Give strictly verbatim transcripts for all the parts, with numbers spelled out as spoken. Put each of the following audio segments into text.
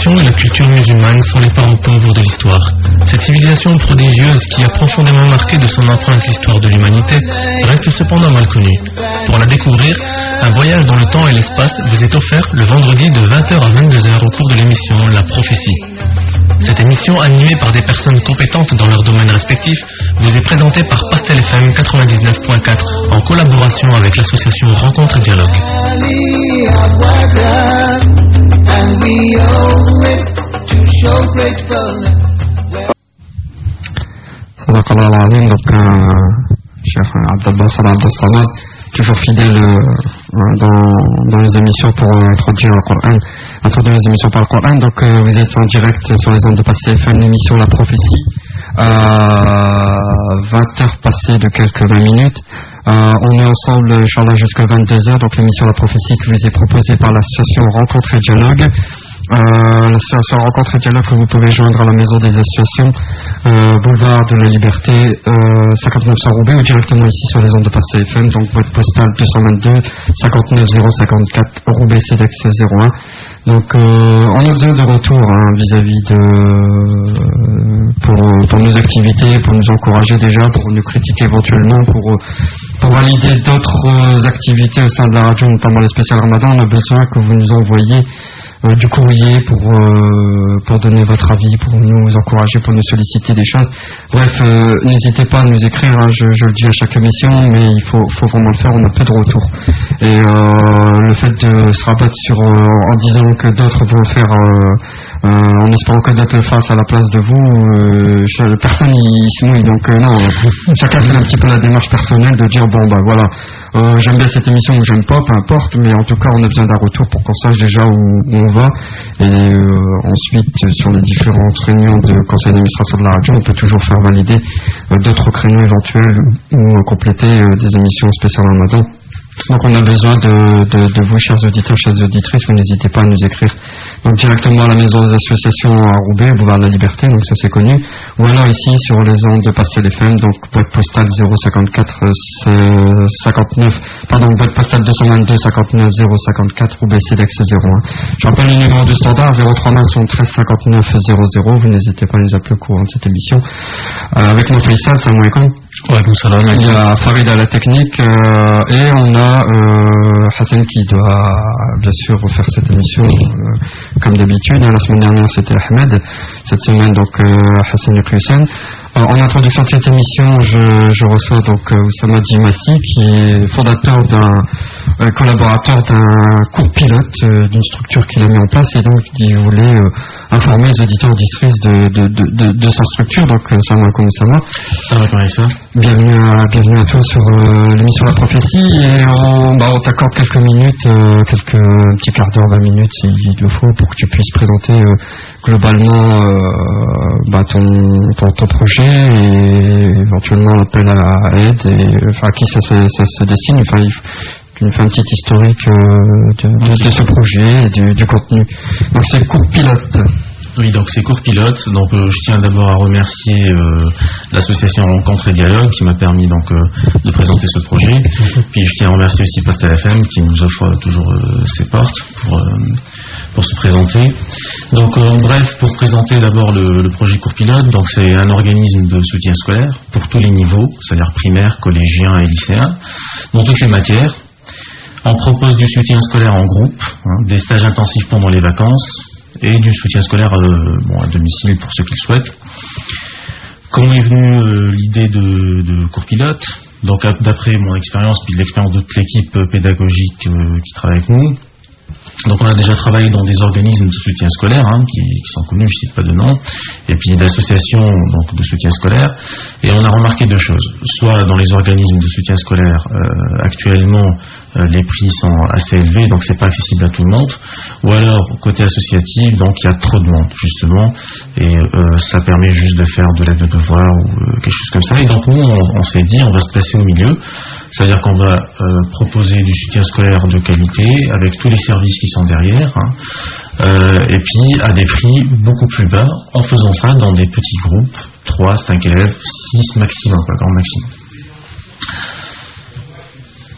civilisation et la culture musulmane sont les parents pauvres de l'histoire. Cette civilisation prodigieuse qui a profondément marqué de son empreinte l'histoire de l'humanité reste cependant mal connue. Pour la découvrir, un voyage dans le temps et l'espace vous est offert le vendredi de vingt heures à vingt-deux heures au cours de l'émission La Prophétie. Cette émission, animée par des personnes compétentes dans leur domaine respectif, vous est présentée par Pastel F M quatre-vingt-dix-neuf point quatre en collaboration avec l'association Rencontre et Dialogue. Sadaqallah al-Azim, donc euh, Cheikh Abdallah Salah Abdel-Samad, toujours fidèle euh, dans, dans les émissions pour euh, introduire le Coran, introduire les émissions par le Coran. Donc euh, vous êtes en direct sur les ondes de Pastel F M, l'émission La Prophétie, à vingt heures passées de quelques vingt minutes. Euh, on est ensemble, Inch'Allah, jusqu'à vingt-deux heures, donc l'émission La Prophétie qui vous est proposée par l'association Rencontre et Dialogue. Euh, l'association Rencontre et Dialogue que vous pouvez joindre à la maison des associations, euh, boulevard de la Liberté, euh, cinquante-neuf cent Roubaix, ou directement ici sur les ondes de Pastel F M, donc boîte postale deux cent vingt-deux cinquante-neuf zéro cinquante-quatre Roubaix C D E X zéro un. Donc euh, on a besoin de retour hein, vis-à-vis de euh, pour, pour nos activités, pour nous encourager déjà, pour nous critiquer éventuellement, pour, pour valider d'autres activités au sein de la radio, notamment les spéciales Ramadan. On a besoin que vous nous envoyiez Euh, du courrier pour euh, pour donner votre avis, pour nous encourager, pour nous solliciter des choses. Bref, euh, n'hésitez pas à nous écrire, hein, je, je le dis à chaque émission, mais il faut, faut vraiment le faire, on a peu de retour. Et euh, le fait de se rabattre sur euh, en disant que d'autres vont le faire, euh, euh, en espérant que d'autres le fassent à la place de vous, euh, personne il se mouille. Donc euh, non, chacun fait un petit peu la démarche personnelle de dire bon bah voilà, euh, j'aime bien cette émission ou j'aime pas, peu importe, mais en tout cas on a besoin d'un retour pour qu'on sache déjà où, où on va. Et euh, ensuite sur les différentes réunions de conseil d'administration de la radio, on peut toujours faire valider euh, d'autres créneaux éventuels ou euh, compléter euh, des émissions spéciales Ramadan. Donc on a besoin de, de, de vous, chers auditeurs, chères auditrices, vous n'hésitez pas à nous écrire. Donc directement à la maison des associations à Roubaix, boulevard de la Liberté, donc ça c'est connu. Ou alors ici sur les ondes de Pastel F M, donc boîte postale zéro cinquante-quatre cinquante-neuf, pardon, boîte postale deux cent vingt-deux cinquante-neuf zéro cinquante-quatre Roubaix C D E X zéro un. Je rappelle le numéro du standard zéro trois soixante-treize cinquante-neuf zéro zéro. Vous n'hésitez pas à nous appeler au courant de cette émission. Euh, avec notre Faisal, salam alaikum. Il y a Farid à la technique euh, et on a euh, Hassan qui doit bien sûr refaire cette émission euh, comme d'habitude. La semaine dernière c'était Ahmed, cette semaine donc euh, Hassan Yukusen. Euh, en introduction de cette émission, je, je reçois donc euh, Oussama Djimassi qui est fondateur d'un euh, collaborateur d'un cours pilote euh, d'une structure qu'il a mis en place et donc qui voulait euh, informer les auditeurs auditrices de, de, de, de, de sa structure. Donc euh, salam alaikum Oussama. Salam alaikum. Bienvenue à, bienvenue à toi sur euh, l'émission La Prophétie et on, bah, on t'accorde quelques minutes, euh, quelques un petit quart d'heure, vingt minutes s'il le faut pour que tu puisses présenter euh, globalement euh, bah, ton, ton, ton projet et éventuellement l'appel à aide et enfin à qui ça, ça, ça se destine. Enfin, il, tu nous fais un petit historique euh, de, de, de ce projet et du, du contenu. Donc c'est le cours pilote. Oui, donc c'est cours pilote. Donc euh, je tiens d'abord à remercier euh, l'association Rencontre et Dialogue qui m'a permis donc euh, de présenter ce projet. Puis je tiens à remercier aussi Pastel F M qui nous offre euh, toujours euh, ses portes pour euh, pour se présenter. Donc euh, bref, pour présenter d'abord le, le projet cours pilote, donc c'est un organisme de soutien scolaire pour tous les niveaux, c'est-à-dire primaire, collégien et lycéen, dans toutes les matières. On propose du soutien scolaire en groupe, hein, des stages intensifs pendant les vacances et du soutien scolaire euh, bon, à domicile pour ceux qui le souhaitent. Comment est venue euh, l'idée de, de cours pilote? Donc d'après mon expérience puis de l'expérience de toute l'équipe pédagogique euh, qui travaille avec nous, donc on a déjà travaillé dans des organismes de soutien scolaire hein, qui, qui sont connus, je ne cite pas de nom, et puis d'associations donc, de soutien scolaire, et on a remarqué deux choses. Soit dans les organismes de soutien scolaire, euh, actuellement euh, les prix sont assez élevés, donc c'est pas accessible à tout le monde, ou alors côté associatif, donc il y a trop de monde justement, et euh, ça permet juste de faire de l'aide de devoir ou euh, quelque chose comme ça. Et donc nous on, on s'est dit on va se placer au milieu, c'est-à-dire qu'on va euh, proposer du soutien scolaire de qualité avec tous les services qui sont derrière, hein, euh, et puis à des prix beaucoup plus bas, en faisant ça dans des petits groupes, trois, cinq élèves, six maximum, pas grand maximum.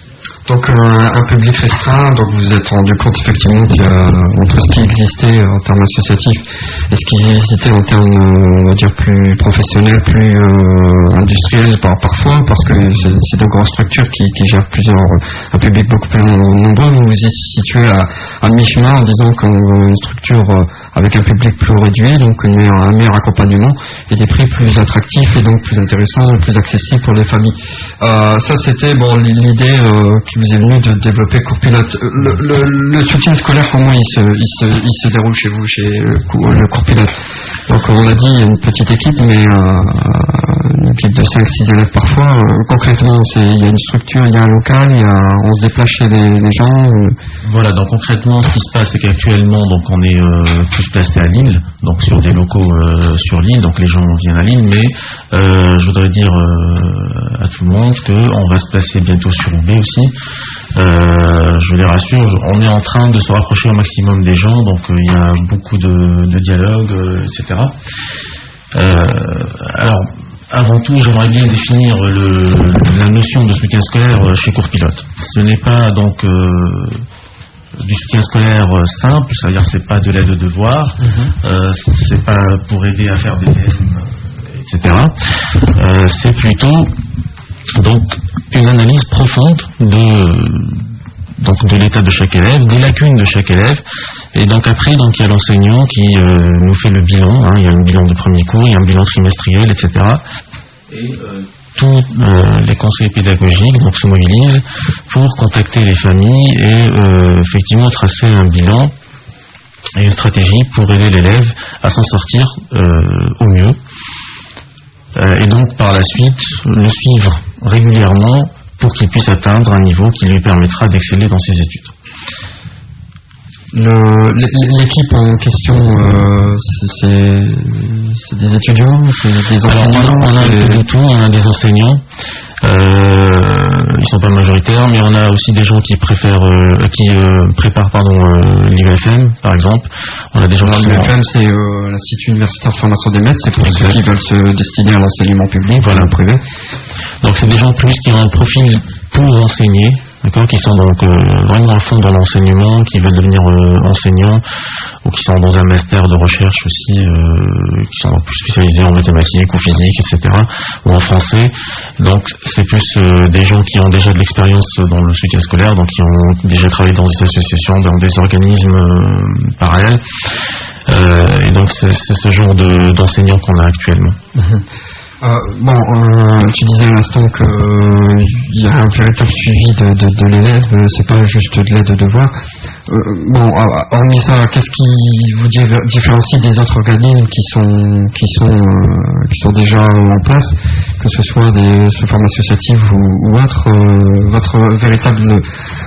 Donc euh, un public restreint, donc vous vous êtes rendu compte effectivement qu'il y a entre ce qui existait en termes associatifs et ce qui existait en termes, euh, on va dire, plus professionnels, plus euh, industriels par, parfois, parce que c'est, c'est de grosses structures qui, qui gèrent plusieurs, un public beaucoup plus nombreux. Vous vous y situez à, à mi-chemin en disant qu'on veut une structure euh, avec un public plus réduit, donc une meilleure, un meilleur accompagnement et des prix plus attractifs et donc plus intéressants, plus accessibles pour les familles. Euh, ça c'était bon l'idée euh, qui vous est venue de développer Cours Pilote. Le, le, le soutien scolaire, comment il se, il se, il se déroule chez vous, chez le Cours Pilote? Donc on l'a dit, il y a une petite équipe, mais euh, une équipe de cinq six élèves parfois. Euh, concrètement, c'est, il y a une structure, il y a un local, il y a, on se déplace chez les, les gens. Euh... Voilà, donc concrètement, ce qui se passe, c'est qu'actuellement, donc on est euh, plus placé à Lille, donc sur des locaux euh, sur Lille, donc les gens viennent à Lille, mais euh, je voudrais dire euh, à tout le monde qu'on va se placer bientôt sur U B aussi. Euh, je les rassure, on est en train de se rapprocher au maximum des gens, donc euh, il y a beaucoup de, de dialogues, euh, et cetera. Euh, alors, avant tout, j'aimerais bien définir le, la notion de soutien scolaire chez Cours Pilote. Ce n'est pas donc euh, du soutien scolaire simple, c'est-à-dire c'est pas de l'aide de devoir, mm-hmm. euh, c'est pas pour aider à faire des D M, et cetera. Euh, c'est plutôt donc une analyse profonde de donc de l'état de chaque élève, des lacunes de chaque élève, et donc après donc il y a l'enseignant qui euh, nous fait le bilan, hein, il y a un bilan de premier cours, il y a un bilan trimestriel, et cetera. Et euh, tous euh, les conseillers pédagogiques donc se mobilisent pour contacter les familles et euh, effectivement tracer un bilan et une stratégie pour aider l'élève à s'en sortir euh, au mieux. Euh, et donc par la suite le suivre régulièrement pour qu'il puisse atteindre un niveau qui lui permettra d'exceller dans ses études. Le, l'équipe en question, euh, c'est, c'est, c'est des étudiants, c'est des enseignants. Alors, on a, on a un peu de tout, on a des enseignants, euh, ils sont pas majoritaires, mais on a aussi des gens qui préfèrent, euh, qui euh, préparent pardon euh, l'I V F M par exemple. On a des gens. L'I V F M c'est euh, l'Institut Universitaire de Formation des Maîtres, c'est pour exact. Ceux qui veulent se destiner à l'enseignement public, voilà, privé. Donc c'est des gens plus qui ont un profil pour enseigner. D'accord, qui sont donc euh, vraiment à fond dans l'enseignement, qui veulent devenir euh, enseignants, ou qui sont dans un master de recherche aussi, euh, qui sont donc plus spécialisés en mathématiques ou physique, et cetera, ou en français. Donc c'est plus euh, des gens qui ont déjà de l'expérience dans le soutien scolaire, donc qui ont déjà travaillé dans des associations, dans des organismes euh, parallèles. Euh, et donc c'est, c'est ce genre de, d'enseignants qu'on a actuellement. Mmh. Euh, bon, euh, tu disais à l'instant qu'il euh, y a un véritable suivi de, de, de l'élève, c'est pas juste de l'aide de devoir. Euh, bon, hormis ça, qu'est-ce qui vous différencie des autres organismes qui sont qui sont euh, qui sont déjà en place, que ce soit des sous formes associatives ou, ou autres, euh, votre véritable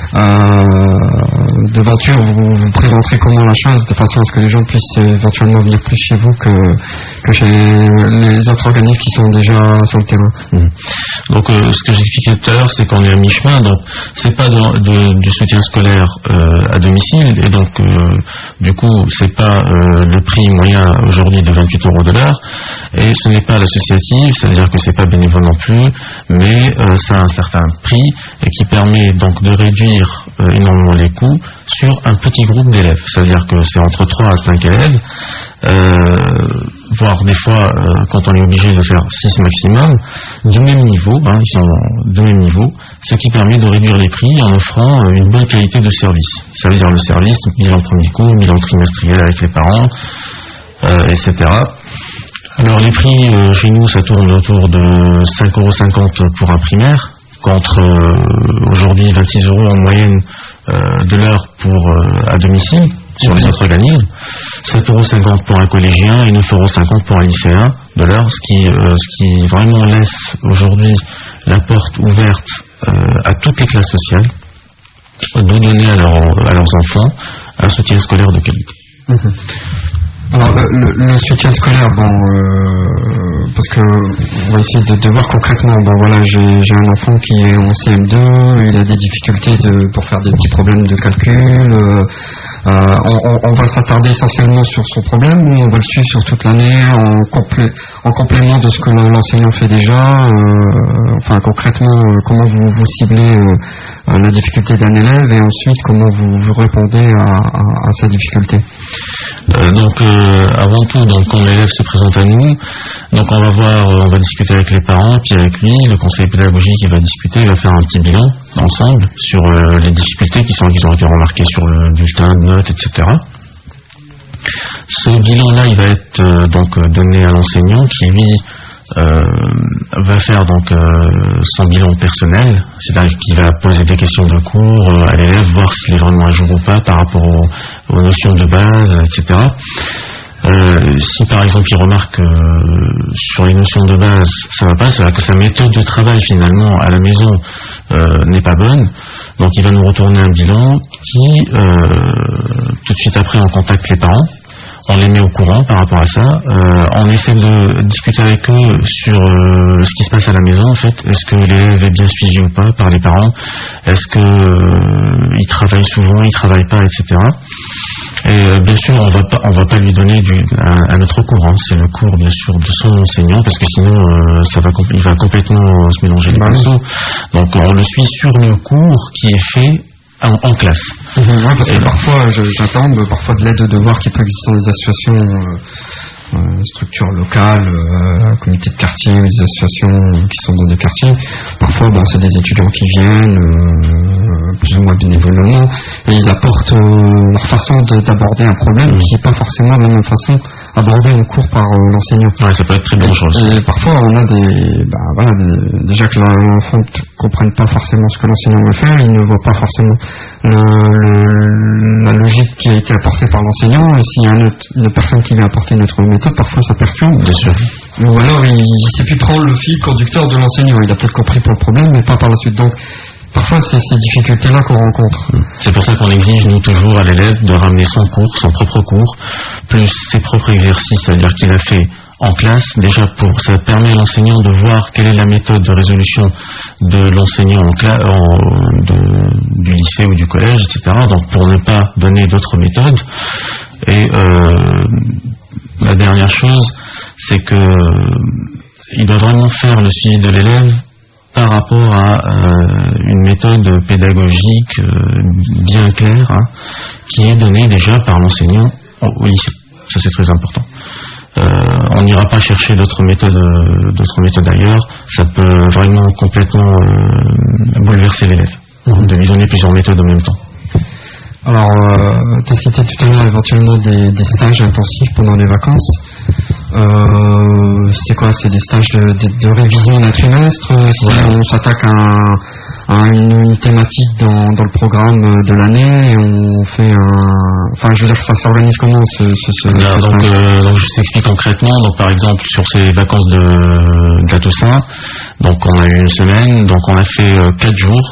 euh, devanture, vous, vous présenterez comment la chose de façon à ce que les gens puissent éventuellement venir plus chez vous que que chez les autres organismes qui sont déjà sur le terrain. Mmh. Donc euh, ce que j'expliquais tout à l'heure, c'est qu'on est à mi-chemin, donc c'est pas de, de, du soutien scolaire euh, à domicile, et donc euh, du coup c'est pas euh, le prix moyen aujourd'hui de vingt-huit euros de l'heure, et ce n'est pas l'associatif, c'est-à-dire que c'est pas bénévole non plus, mais euh, ça a un certain prix et qui permet donc de réduire euh, énormément les coûts sur un petit groupe d'élèves, c'est-à-dire que c'est entre trois à cinq élèves, euh, voire des fois euh, quand on est obligé de faire six maximum, du même niveau, hein, ils sont de même niveau, ce qui permet de réduire les prix en offrant euh, une bonne qualité de service. Ça veut dire le service, bilan premier cours, bilan trimestriel avec les parents, euh, et cetera. Alors les prix euh, chez nous ça tourne autour de cinq euros cinquante pour un primaire, contre euh, aujourd'hui vingt-six euros en moyenne euh, de l'heure pour euh, à domicile sur les autres organismes, sept euros cinquante pour un collégien et neuf euros cinquante pour un lycéen de l'heure, ce qui, euh, ce qui vraiment laisse aujourd'hui la porte ouverte euh, à toutes les classes sociales de donner à, leur, à leurs enfants un soutien scolaire de qualité. Mmh. Alors le, le, le soutien scolaire, bon, euh, parce que on va essayer de, de voir concrètement. Bon voilà, j'ai, j'ai un enfant qui est en C M deux, il a des difficultés de, pour faire des petits problèmes de calcul. Euh, euh, on, on, on va s'attarder essentiellement sur son problème ou on va le suivre sur toute l'année en, complé- en complément de ce que l'enseignant fait déjà, euh, enfin concrètement euh, comment vous, vous ciblez euh, la difficulté d'un élève et ensuite comment vous, vous répondez à, à, à sa difficulté. Euh, donc euh, avant tout, donc quand l'élève se présente à nous, donc on va voir, on va discuter avec les parents, puis avec lui, le conseil pédagogique il va discuter, il va faire un petit bilan ensemble sur euh, les difficultés qui sont qui ont été remarquées sur le bulletin de notes, et cetera. Ce bilan-là, il va être euh, donc donné à l'enseignant qui lui euh, va faire donc euh, son bilan personnel, c'est-à-dire qu'il va poser des questions de cours euh, à l'élève, voir s'il est vraiment à jour ou pas par rapport aux, aux notions de base, et cetera. Euh, si par exemple il remarque que euh, sur les notions de base ça va pas, c'est-à-dire que sa méthode de travail finalement à la maison euh, n'est pas bonne, donc il va nous retourner un bilan qui euh, tout de suite après on contacte les parents, on les met au courant par rapport à ça, euh, on essaie de discuter avec eux sur euh, ce qui se passe à la maison en fait, est-ce que l'élève est bien suivi ou pas par les parents, est-ce que euh, il travaille souvent, il travaille pas, et cetera. Et euh, bien sûr, on va pas, on va pas lui donner du, un, un autre cours. Hein. C'est le cours, bien sûr, de son enseignant, parce que sinon, euh, ça va, il va complètement euh, se mélanger les pinceaux. Donc, on le suit sur le cours qui est fait en, en classe. Mmh, ouais, parce que parfois, je, j'attends parfois de l'aide de devoir qui peut exister dans des associations, euh, euh, structures locales, euh, comités de quartier, ou des associations qui sont dans des quartiers. Parfois, bon, c'est des étudiants qui viennent, euh, plus ou moins bénévolement, et ils apportent euh, leur façon de, d'aborder un problème qui n'est pas forcément de la même façon abordé en cours par euh, l'enseignant. Ouais, ça peut être très dangereux. Et parfois, on a des, bah, voilà, des, déjà que l'enfant ne comprenne pas forcément ce que l'enseignant veut faire, il ne voit pas forcément le, le, la logique qui a été apportée par l'enseignant, et s'il y a une, autre, une personne qui vient apporter une autre méthode, parfois ça perturbe. Bien sûr. Ou alors, il ne sait plus prendre le fil conducteur de l'enseignant. Il a peut-être compris pour le problème, mais pas par la suite. Donc, parfois, c'est ces difficultés-là qu'on rencontre. C'est pour ça qu'on exige, nous, toujours à l'élève de ramener son cours, son propre cours, plus ses propres exercices, c'est-à-dire qu'il a fait en classe, déjà pour, ça permet à l'enseignant de voir quelle est la méthode de résolution de l'enseignant en classe, en, de, du lycée ou du collège, et cetera. Donc, pour ne pas donner d'autres méthodes. Et euh, la dernière chose, c'est que il doit vraiment faire le suivi de l'élève par rapport à euh, une méthode pédagogique euh, bien claire, hein, qui est donnée déjà par l'enseignant au, au lycée. Ça, c'est très important. Euh, on n'ira pas chercher d'autres méthodes, d'autres méthodes ailleurs. Ça peut vraiment complètement euh, bouleverser l'élève, mmh. de lui donner plusieurs méthodes en même temps. Alors, euh, tu as cité tout à l'heure éventuellement des, des stages intensifs pendant les vacances. Euh, c'est quoi? C'est des stages de, de, de révision d'un trimestre? Si ouais. On s'attaque à, un, à une, une thématique dans, dans le programme de l'année et on fait un... Enfin, je veux dire, ça s'organise comment ce, ce, ce, Là, ce donc, euh, donc, je t'explique concrètement. Donc, par exemple, sur ces vacances de, de la Toussaint, donc on a eu une semaine, donc on a fait euh, quatre jours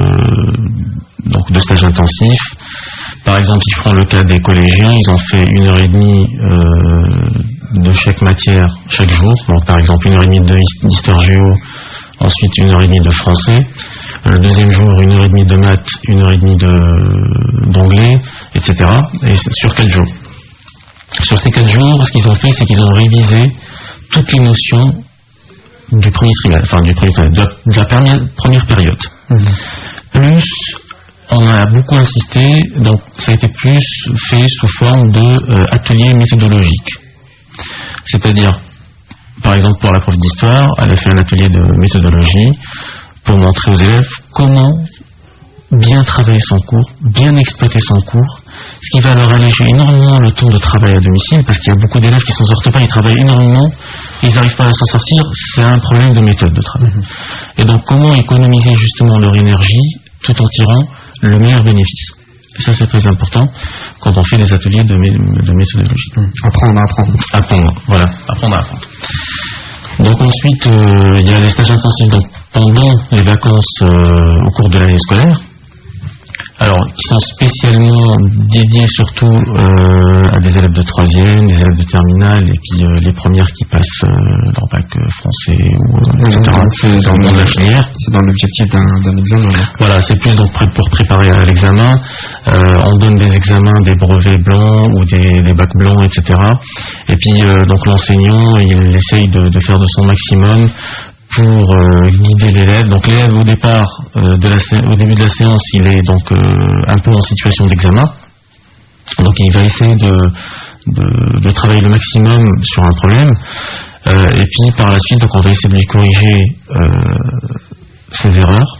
de, donc, de stage intensif. Par exemple, si je prends le cas des collégiens, ils ont fait une heure et demie euh, de chaque matière chaque jour. Donc, par exemple, une heure et demie d'histoire géo, ensuite une heure et demie de français. Le deuxième jour, une heure et demie de maths, une heure et demie de, d'anglais, et cetera. Et sur quatre jours. Sur ces quatre jours, ce qu'ils ont fait, c'est qu'ils ont révisé toutes les notions du premier trimestre, enfin du premier trimestre, de la, de la première, première période. Mmh. Plus, on a beaucoup insisté, donc ça a été plus fait sous forme de euh, atelier méthodologique. C'est-à-dire, par exemple, pour la prof d'histoire, elle a fait un atelier de méthodologie pour montrer aux élèves comment bien travailler son cours, bien exploiter son cours, ce qui va leur alléger énormément le temps de travail à domicile, parce qu'il y a beaucoup d'élèves qui ne s'en sortent pas, ils travaillent énormément, ils n'arrivent pas à s'en sortir, c'est un problème de méthode de travail. Mmh. Et donc, comment économiser justement leur énergie tout en tirant le meilleur bénéfice. Et ça, c'est très important quand on fait des ateliers de, mé- de méthodologie. Mmh. Apprendre à apprendre. Apprendre, voilà, apprendre à apprendre. Donc ensuite, euh, il y a les stages intensifs donc, pendant les vacances euh, au cours de l'année scolaire. Alors, qui sont spécialement dédiés surtout euh, à des élèves de troisième, des élèves de terminale, et puis euh, les premières qui passent euh, leur bac euh, français, ou, euh, et cetera. C'est dans le, la filière. C'est dans l'objectif d'un, d'un examen. Donc. Voilà, c'est plus donc pour préparer à l'examen. Euh, on donne des examens, des brevets blancs ou des, des bacs blancs, et cetera. Et puis euh, donc l'enseignant, il essaye de, de faire de son maximum pour euh, guider l'élève. Donc l'élève au départ, euh, de la, au début de la séance, il est donc euh, un peu en situation d'examen. Donc il va essayer de, de, de travailler le maximum sur un problème. Euh, et puis par la suite, donc on va essayer de lui corriger euh, ses erreurs,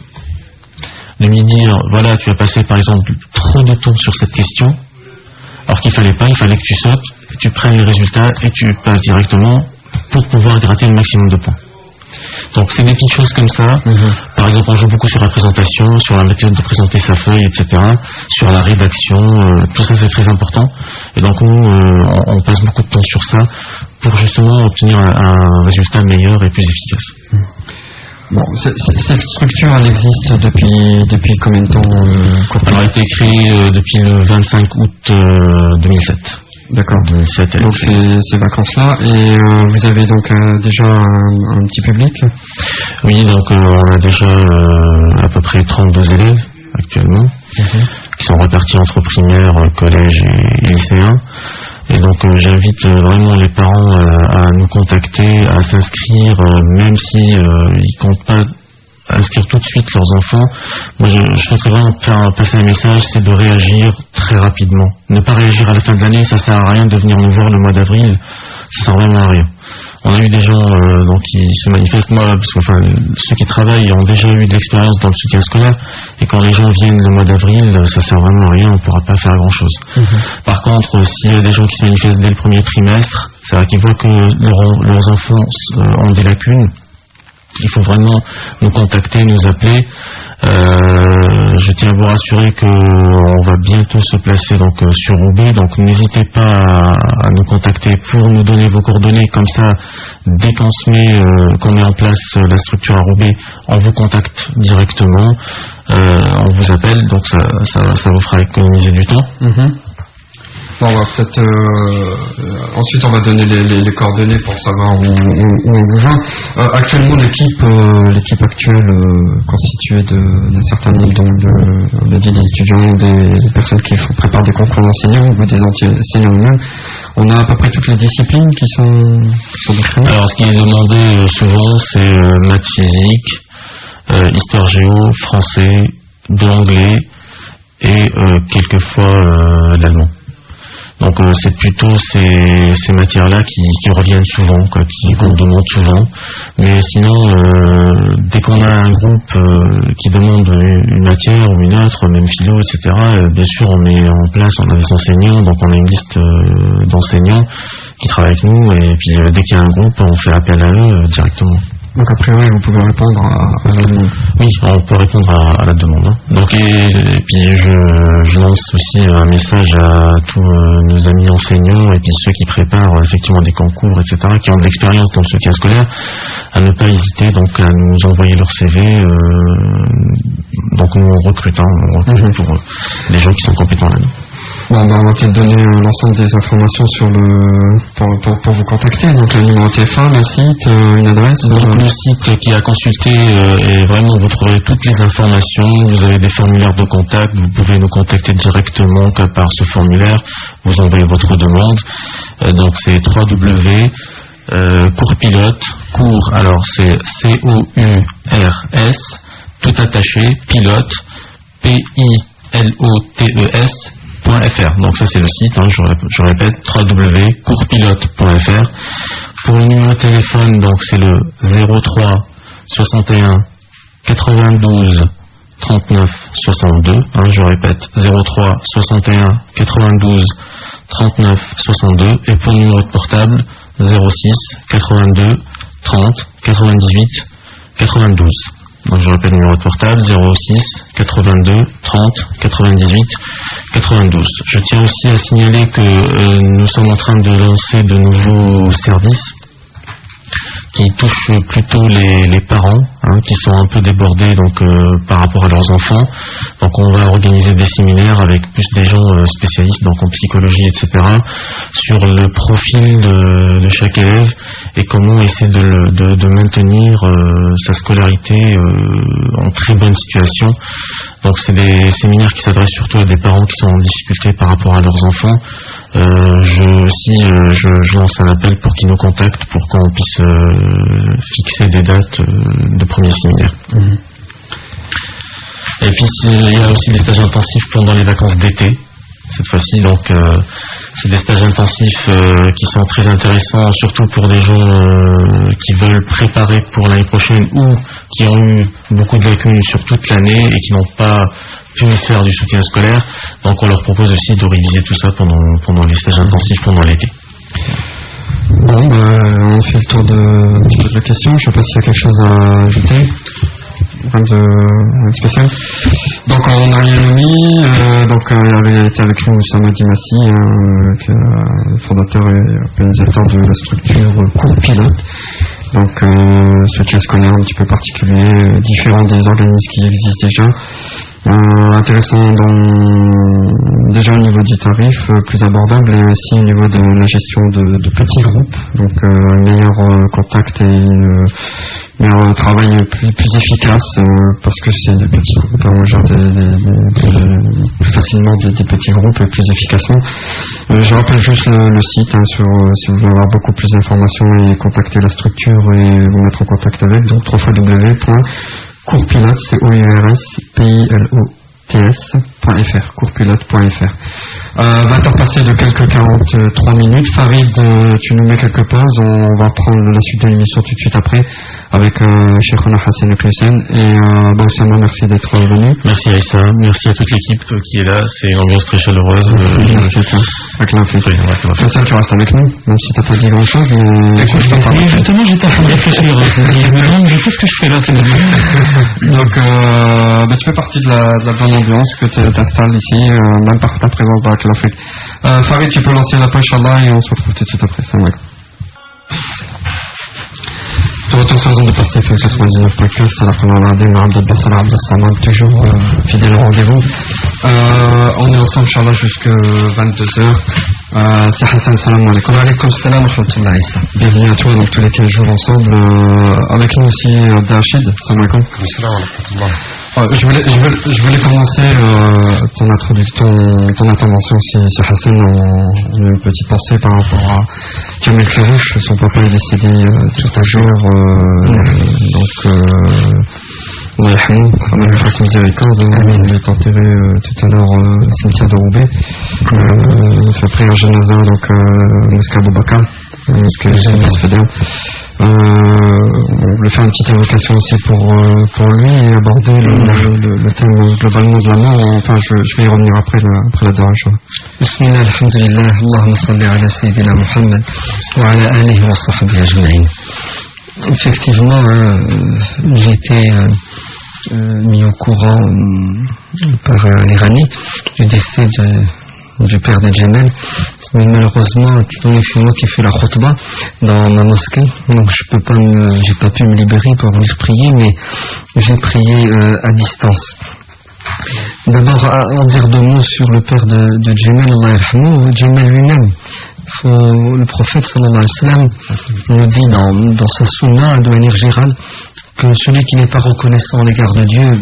de lui dire voilà, tu as passé par exemple trop de temps sur cette question, alors qu'il fallait pas, il fallait que tu sautes, que tu prennes les résultats et tu passes directement pour pouvoir gratter le maximum de points. Donc c'est des petites choses comme ça. Mmh. Par exemple, on joue beaucoup sur la présentation, sur la méthode de présenter sa feuille, et cetera. Sur la rédaction, euh, tout ça c'est très important. Et donc nous, euh, on, on passe beaucoup de temps sur ça pour justement obtenir un, un résultat meilleur et plus efficace. Mmh. Bon, c'est, c'est, cette structure, elle existe depuis depuis combien de temps euh, Elle a été créée euh, depuis le vingt-cinq août euh, deux mille sept. D'accord. deux mille sept, donc ces, ces vacances-là, et euh, vous avez donc euh, déjà un, un petit public? Oui, donc euh, on a déjà euh, à peu près trente-deux élèves actuellement, mm-hmm. qui sont répartis entre primaire, collège et, et lycéens. Et donc euh, j'invite euh, vraiment les parents euh, à nous contacter, à s'inscrire, euh, même si euh, ils comptent pas inscrire tout de suite leurs enfants. Moi je, je souhaiterais vraiment faire passer un message, c'est de réagir très rapidement. Ne pas réagir à la fin de l'année, ça sert à rien de venir nous voir le mois d'avril, ça sert vraiment à rien. On a eu des gens euh, donc, qui se manifestent, moi, parce que enfin, ceux qui travaillent ont déjà eu de l'expérience dans le soutien scolaire, et quand les gens viennent le mois d'avril, ça sert vraiment à rien, on ne pourra pas faire grand chose. Mm-hmm. Par contre, s'il y a des gens qui se manifestent dès le premier trimestre, c'est vrai qu'ils voient que leur, leurs enfants euh, ont des lacunes, il faut vraiment nous contacter, nous appeler. Euh, je tiens à vous rassurer qu'on va bientôt se placer donc sur Roubaix, donc n'hésitez pas à, à nous contacter pour nous donner vos coordonnées. Comme ça, dès qu'on se met, euh, qu'on met en place la structure à Roubaix, on vous contacte directement, euh, on vous appelle, donc ça, ça, ça vous fera économiser du temps. Mm-hmm. Bon, on va peut-être euh, ensuite on va donner les, les, les coordonnées pour savoir où, où, où on vous joint. Euh, actuellement l'équipe euh, l'équipe actuelle euh, constituée de, d'un certain nombre donc de, de, des étudiants, des, des personnes qui font, préparent des concours d'enseignants ou des enseignants eux-mêmes. On a à peu près toutes les disciplines qui sont, qui sont disponibles. Alors ce qui est demandé euh, souvent c'est euh, maths, physique, euh, histoire géo, français, de l'anglais et euh, quelquefois euh, l'allemand. Donc euh, c'est plutôt ces, ces matières-là qui, qui reviennent souvent, quoi, qui, qu'on demande souvent. Mais sinon, euh, dès qu'on a un groupe euh, qui demande une matière ou une autre, même philo, et cetera, euh, bien sûr on met en place, on a des enseignants, donc on a une liste euh, d'enseignants qui travaillent avec nous, et puis euh, dès qu'il y a un groupe, on fait appel à eux euh, directement. Donc a priori vous pouvez répondre à, à la demande. Oui, on peut répondre à, à la demande. Hein. Donc et, et puis je, je lance aussi un message à tous euh, nos amis enseignants et puis ceux qui préparent euh, effectivement des concours, et cetera, qui ont de l'expérience dans le soutien scolaire, à ne pas hésiter donc à nous envoyer leur C V. Euh, donc nous on recrute, hein, on recrute mmh. pour euh, les gens qui sont compétents là-dedans. Bon, ben, on va peut-être donner euh, l'ensemble des informations sur le pour, pour, pour vous contacter. Donc le numéro de téléphone, le site, euh, une adresse. Donc euh... le site qui est à consulter euh, est vraiment, vous trouverez toutes les informations. Vous avez des formulaires de contact. Vous pouvez nous contacter directement que par ce formulaire. Vous envoyez votre demande. Euh, donc c'est w euh, cours pilote. Cours. Alors c'est C O U R S tout attaché pilote P I L O T E S. .fr. Donc ça c'est le site, hein, je, je répète, w w w point cours pilote point f r. Pour le numéro de téléphone, donc c'est le zéro trois soixante et un quatre-vingt-douze trente-neuf soixante-deux. Hein, je répète, zéro trois soixante et un quatre-vingt-douze trente-neuf soixante-deux. Et pour le numéro de portable, zéro six quatre-vingt-deux trente quatre-vingt-dix-huit quatre-vingt-douze. Donc je répète le numéro de portable zéro six quatre-vingt-deux trente quatre-vingt-dix-huit quatre-vingt-douze. Je tiens aussi à signaler que euh, nous sommes en train de lancer de nouveaux services qui touche plutôt les, les parents, hein, qui sont un peu débordés donc euh, par rapport à leurs enfants. Donc on va organiser des séminaires avec plus des gens euh, spécialistes donc en psychologie, et cetera, sur le profil de, de chaque élève et comment essayer de, de, de maintenir euh, sa scolarité euh, en très bonne situation. Donc c'est des séminaires qui s'adressent surtout à des parents qui sont en difficulté par rapport à leurs enfants. Euh, je aussi euh, je, je lance un appel pour qu'ils nous contactent pour qu'on puisse euh, fixer des dates euh, de premiers séminaires. Mmh. Et puis il y a aussi des stages intensifs pendant les vacances d'été cette fois-ci, donc euh, c'est des stages intensifs euh, qui sont très intéressants, surtout pour des gens euh, qui veulent préparer pour l'année prochaine ou qui ont eu beaucoup de lacunes sur toute l'année et qui n'ont pas pu faire du soutien scolaire. Donc on leur propose aussi de réviser tout ça pendant, pendant les stages intensifs pendant l'été. Bon, bah, on fait le tour de, un petit peu de la question. Je ne sais pas s'il y a quelque chose à ajouter. Rien de, rien de spécial. Donc on a Yanomi, euh, donc euh, il avait été avec nous Oussama Dimassi, euh, qui est euh, fondateur et organisateur de la structure euh, Cours Pilote. Donc euh, soutien scolaire un petit peu particulier, euh, différent des organismes qui existent déjà. Euh, intéressant dans, déjà au niveau du tarif, euh, plus abordable, et aussi au niveau de la gestion de, de petits groupes, donc euh, un meilleur euh, contact et euh, meilleur travail plus, plus efficace, euh, parce que c'est des petits groupes, on gère des, des, des, des, plus facilement des, des petits groupes et plus efficacement. Euh, je rappelle juste le, le site, hein, sur, euh, si vous voulez avoir beaucoup plus d'informations et contacter la structure et vous mettre en contact avec, donc w w w point courspilote, c'est O U R S P I L O T S point F R, courspilote point F R. Euh, vingt heures passées de quelques quarante-trois minutes. Farid, euh, tu nous mets quelques pauses. On va prendre la suite de l'émission tout de suite après avec euh, Cheikhuna Hassan Hussein. Et euh, bon, Oussama, merci d'être venu. Merci Aïssa, merci à toute l'équipe qui est là. C'est une ambiance très chaleureuse. Merci, merci, avec l'infini. Hassan, tu restes avec nous, même si t'as pas dit grand chose. Mais écoute, je justement, j'étais en train de réfléchir. Je me demande qu'est-ce que je fais là finalement. Donc, euh, bah, tu fais partie de la, de la bonne ambiance que tu t'installes ici, euh, même par ta présence dans l'Afrique. Euh, Farid, tu peux lancer la page Inch'Allah et on se retrouve tout de suite après. Salam alaikum. De retour sur la zone de Pastef quatre-vingt-dix-neuf point quatre, c'est la première année, Marab Abdel Abdel toujours euh, fidèle au rendez-vous. Euh, on est ensemble, Inch'Allah, jusqu'à vingt-deux heures. Euh, c'est Hassan, salam alaikum. Alaikum salam wa rahmatullah. Bienvenue à toi, donc tous les quinze jours ensemble. Euh, avec nous aussi, Abdel Rachid, salam alaikum. Salam alaikum. Euh, je, voulais, je, voulais, je voulais commencer euh, ton, ton, ton intervention, si, si Hassan, on, on a une petite pensée par rapport à Kamel Farouche. Son papa est décédé euh, tout à jour, euh, donc euh, on a fasse miséricorde. Il est enterré euh, tout à l'heure euh, au cimetière de Roubaix. Euh, on fait prier un janaza, donc euh, Mosquée Aboubakar, Mosquée Fédéral. Euh, on voulait faire une petite évocation aussi pour, euh, pour lui et aborder le, le, le, le thème globalement de la mort. Enfin, je, je vais y revenir après la, après la dérage. Bismillah, alhamdulillah, Allahumma salli ala Sayyidina Muhammad wa ala alihi wa sahbihi ajma'in. Effectivement, hein, j'ai été euh, euh, mis au courant euh, par euh, l'Irani du décès de du père de Djemel, mais malheureusement, étant donné que c'est moi qui ai fait la khutba dans ma mosquée, donc je peux pas me, j'ai pas pu me libérer pour venir prier, mais j'ai prié euh, à distance. D'abord, à en dire deux mots sur le père de, de Djemel, Allah yarhamou, Djemel lui-même. Faut, le prophète sallallahu alayhi wa sallam nous dit dans, dans sa sunna de manière générale que celui qui n'est pas reconnaissant à l'égard de Dieu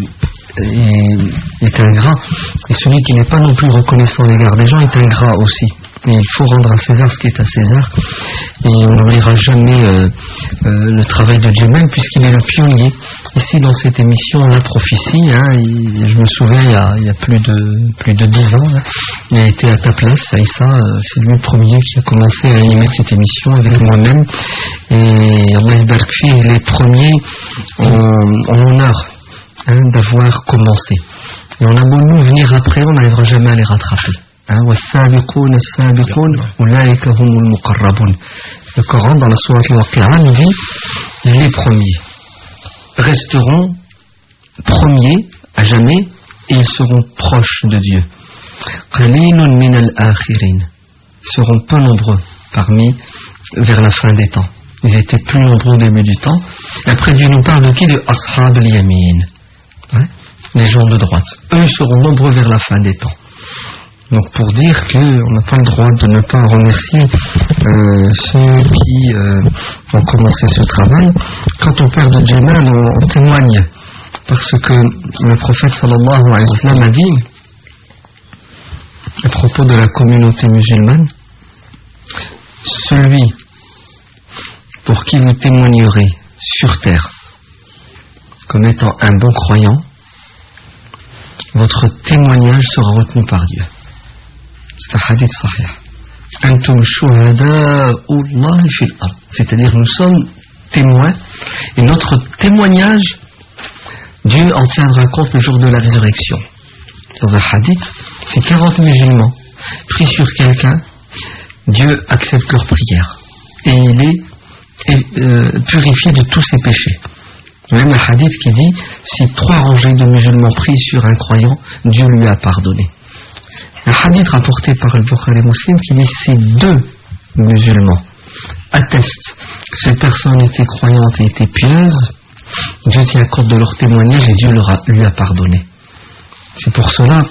est, est ingrat, et celui qui n'est pas non plus reconnaissant à l'égard des gens est ingrat aussi. Et il faut rendre à César ce qui est à César, et on n'oubliera jamais euh, euh, le travail de Djemel puisqu'il est le pionnier ici dans cette émission La Prophétie, hein, et je me souviens il y a, il y a plus de plus de dix ans, hein, il a été à ta place, Aïssa, euh, c'est lui le premier qui a commencé à animer cette émission avec moi-même, et Allah Barak Fi est les premiers en, en honneur, hein, d'avoir commencé. Et on a beau nous venir après, on n'arrivera jamais à les rattraper. والسابقون السابقون أولئك هم المقربون. Le Coran dans la sourate Al-Waqi'a nous dit les premiers resteront premiers à jamais et ils seront proches de Dieu. qalilun min al-akhirin, seront peu nombreux parmi vers la fin des temps. Ils étaient plus nombreux au début du temps. Et après Dieu nous parle de qui? De Ashab al-Yamin, hein? Les gens de droite. Eux seront nombreux vers la fin des temps. Donc pour dire qu'on n'a pas le droit de ne pas remercier euh, ceux qui euh, ont commencé ce travail. Quand on parle de Jamal, on, on témoigne. Parce que le prophète sallallahu alayhi wa sallam a dit à propos de la communauté musulmane, celui pour qui vous témoignerez sur terre comme étant un bon croyant, votre témoignage sera retenu par Dieu. C'est un hadith sahih. Antum shuhada'ullahi fil ard. C'est-à-dire nous sommes témoins et notre témoignage, Dieu en tiendra compte le jour de la résurrection. Dans un hadith, c'est quarante musulmans pris sur quelqu'un, Dieu accepte leur prière et il est et, euh, purifié de tous ses péchés. Même un hadith qui dit, si trois rangées de musulmans pris sur un croyant, Dieu lui a pardonné. Un hadith rapporté par le Bukhari Muslim qui dit, si deux musulmans attestent que cette personne était croyante et était pieuse, Dieu tient compte de leur témoignage et Dieu leur a, lui a pardonné. C'est pour cela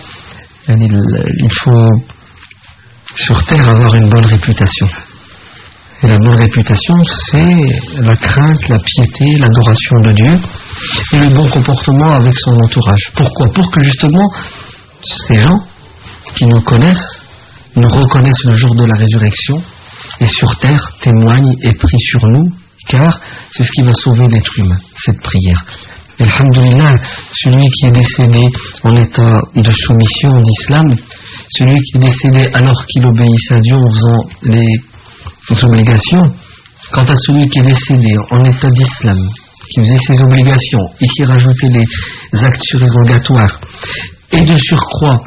il faut sur terre avoir une bonne réputation. Et la bonne réputation, c'est la crainte, la piété, l'adoration de Dieu et le bon comportement avec son entourage. Pourquoi? Pour que justement ces gens qui nous connaissent nous reconnaissent le jour de la résurrection et sur terre témoignent et prient sur nous, car c'est ce qui va sauver l'être humain, cette prière. Et alhamdoulilah, celui qui est décédé en état de soumission d'islam, celui qui est décédé alors qu'il obéissait à Dieu en faisant les obligations, quant à celui qui est décédé en état d'islam, qui faisait ses obligations et qui rajoutait les actes surérogatoires, et de surcroît,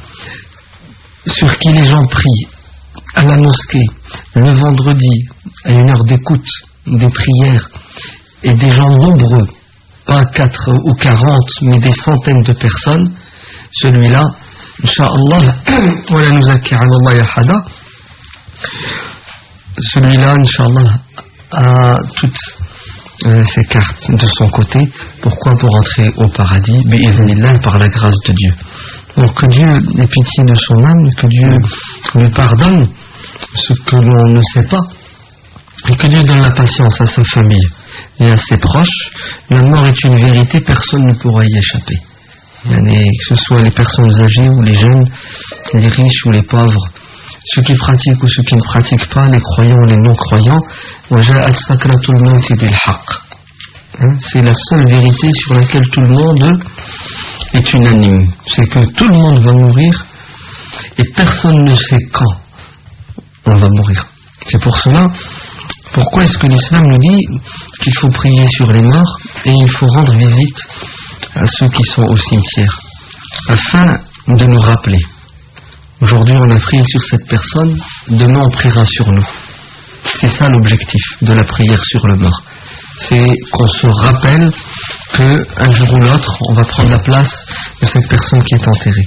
sur qui les gens prient à la mosquée le vendredi à une heure d'écoute des prières, et des gens nombreux, pas quatre ou quarante, mais des centaines de personnes, celui-là, Inch'Allah, voilà nous Allah yahada, celui-là, Inch'Allah, a toutes euh, ses cartes de son côté. Pourquoi? Pour entrer au paradis, bi'idhnillah, par la grâce de Dieu. Donc que Dieu ait pitié de son âme, que Dieu lui pardonne ce que l'on ne sait pas, et que Dieu donne la patience à sa famille et à ses proches. La mort est une vérité, personne ne pourra y échapper. Que ce soit les personnes âgées ou les jeunes, les riches ou les pauvres, ceux qui pratiquent ou ceux qui ne pratiquent pas, les croyants ou les non-croyants, c'est la seule vérité sur laquelle tout le monde est unanime. C'est que tout le monde va mourir et personne ne sait quand on va mourir. C'est pour cela, pourquoi est-ce que l'islam nous dit qu'il faut prier sur les morts et il faut rendre visite à ceux qui sont au cimetière, afin de nous rappeler. Aujourd'hui on a prié sur cette personne, demain on priera sur nous. C'est ça l'objectif de la prière sur le mort. C'est qu'on se rappelle qu'un jour ou l'autre on va prendre la place de cette personne qui est enterrée.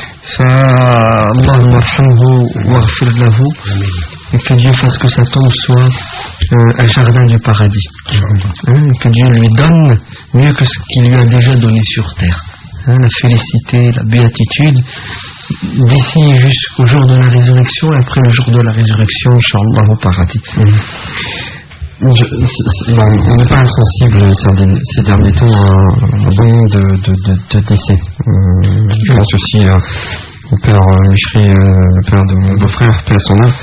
Et que Dieu fasse que sa tombe soit euh, un jardin du paradis, hein, que Dieu lui donne mieux que ce qu'il lui a déjà donné sur terre, hein, la félicité, la béatitude d'ici jusqu'au jour de la résurrection et après le jour de la résurrection, Inch'Allah, au paradis. Mmh. Je, c'est, bon, on n'est pas insensible ces, ces derniers temps à un bon nombre de, de, de, de décès. Euh, je pense aussi à le père Michri, euh, le père de mon beau-frère, paix à son âme.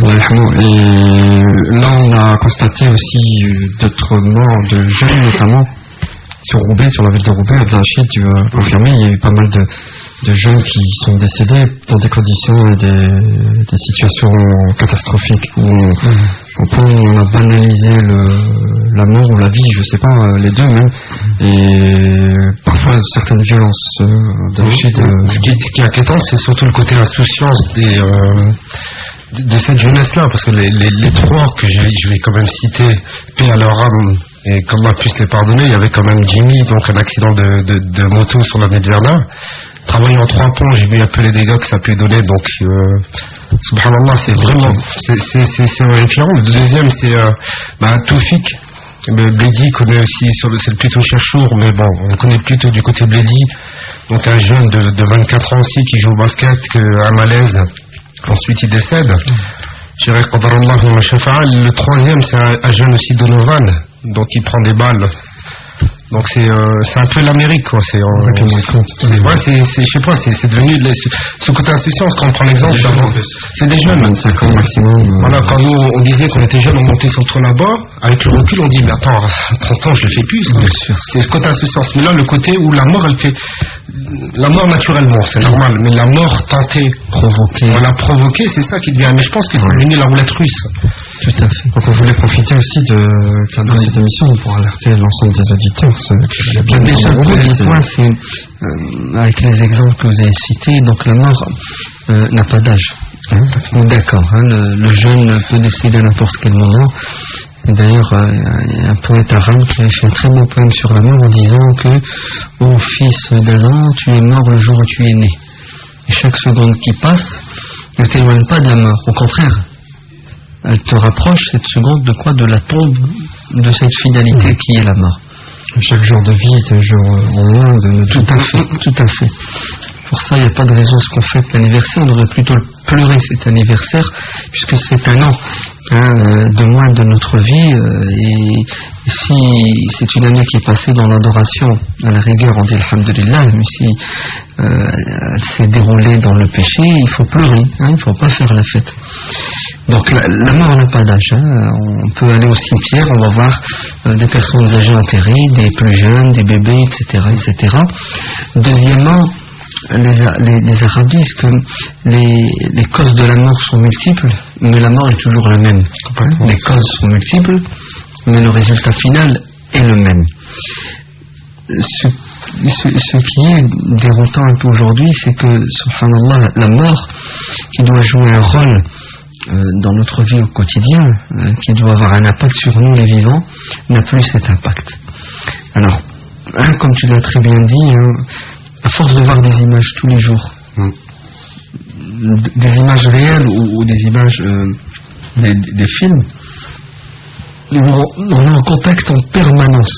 Et là, on a constaté aussi d'autres morts de jeunes, notamment sur Roubaix, sur la ville de Roubaix. Abdelrachid, tu vas confirmer, il y a eu pas mal de, de jeunes qui sont décédés dans des conditions et des, des situations catastrophiques où on, mmh. on, peut, on a banalisé le, la mort ou la vie, je sais pas, les deux même, et parfois certaines violences. Euh, oui, euh, ce qui est inquiétant, c'est surtout le côté insouciance des, euh, de, de cette jeunesse-là, parce que les, les, les trois que je, je vais quand même citer, paix à leur âme, et qu'Allah puisse les pardonner, il y avait quand même Jimmy, donc un accident de, de, de moto sur l'avenue de Verdun. travailler en trois points, j'ai vu un peu les dégâts que ça peut donner. Donc, euh, subhanallah, c'est vraiment, c'est, c'est, c'est, c'est horrifiant. Le deuxième, c'est euh, bah, Toufik. Bledi connaît aussi, sur le, c'est plutôt Chachour, mais bon, on connaît plutôt du côté Bledi. Donc un jeune de, de vingt-quatre ans aussi qui joue au basket, un malaise, ensuite il décède. Je dirais le troisième, c'est un, un jeune aussi Donovan, donc il prend des balles. Donc c'est, euh, c'est un peu l'Amérique, quoi. C'est, euh, c'est, ouais, c'est, c'est, je sais pas, c'est, c'est devenu les, ce côté insouciance. Quand on prend l'exemple, c'est des jeunes. vingt-cinq ans maximum. Voilà, quand nous on disait qu'on était jeunes, on montait sur le toit là-bas. Avec le recul, on dit mais attends, à trente ans, je le fais plus. Ça. Bien sûr. C'est le côté insouciance. Mais là, le côté où la mort, elle fait la mort naturellement, c'est normal. Mais la mort tentée, provoquée, voilà, provoquée, c'est ça qui devient. Mais je pense que c'est devenu la roulette russe. Tout à fait. Donc on voulait profiter aussi de, de cette émission pour alerter l'ensemble des auditeurs. Bien, déjà, le premier point, c'est euh, avec les exemples que vous avez cités, donc la mort euh, n'a pas d'âge. Hein, d'accord, hein, le, le jeune peut décéder à n'importe quel moment. Et d'ailleurs, euh, il y a un poète arabe qui a fait un très beau poème sur la mort en disant que, ô fils d'Adam, tu es mort le jour où tu es né. Et chaque seconde qui passe ne t'éloigne pas de la mort. Au contraire, elle te rapproche cette seconde de quoi? De la tombe de cette finalité qui est la mort. Chaque jour de vie est un jour en moins de... Tout à fait, tout à fait. Pour ça, il n'y a pas de raison à ce qu'on fête l'anniversaire. On devrait plutôt pleurer cet anniversaire, puisque c'est un an hein, de moins de notre vie. Et si c'est une année qui est passée dans l'adoration, à la rigueur, on dit alhamdulillah, mais si euh, elle s'est déroulée dans le péché, il faut pleurer, hein, il ne faut pas faire la fête. Donc la, la mort n'a pas d'âge. Hein. On peut aller au cimetière, on va voir euh, des personnes âgées enterrées, des plus jeunes, des bébés, et cetera, et cetera. Deuxièmement, les, les, les Arabes disent que les, les causes de la mort sont multiples, mais la mort est toujours la même. Les causes sont multiples, mais le résultat final est le même. Ce, ce, ce qui est déroutant un peu aujourd'hui, c'est que, subhanallah, la mort, qui doit jouer un rôle euh, dans notre vie au quotidien, euh, qui doit avoir un impact sur nous les vivants, n'a plus cet impact. Alors, hein, comme tu l'as très bien dit, hein, à force de voir des images tous les jours, mm. des images réelles ou, ou des images, euh, des, des films, on est en contact en permanence,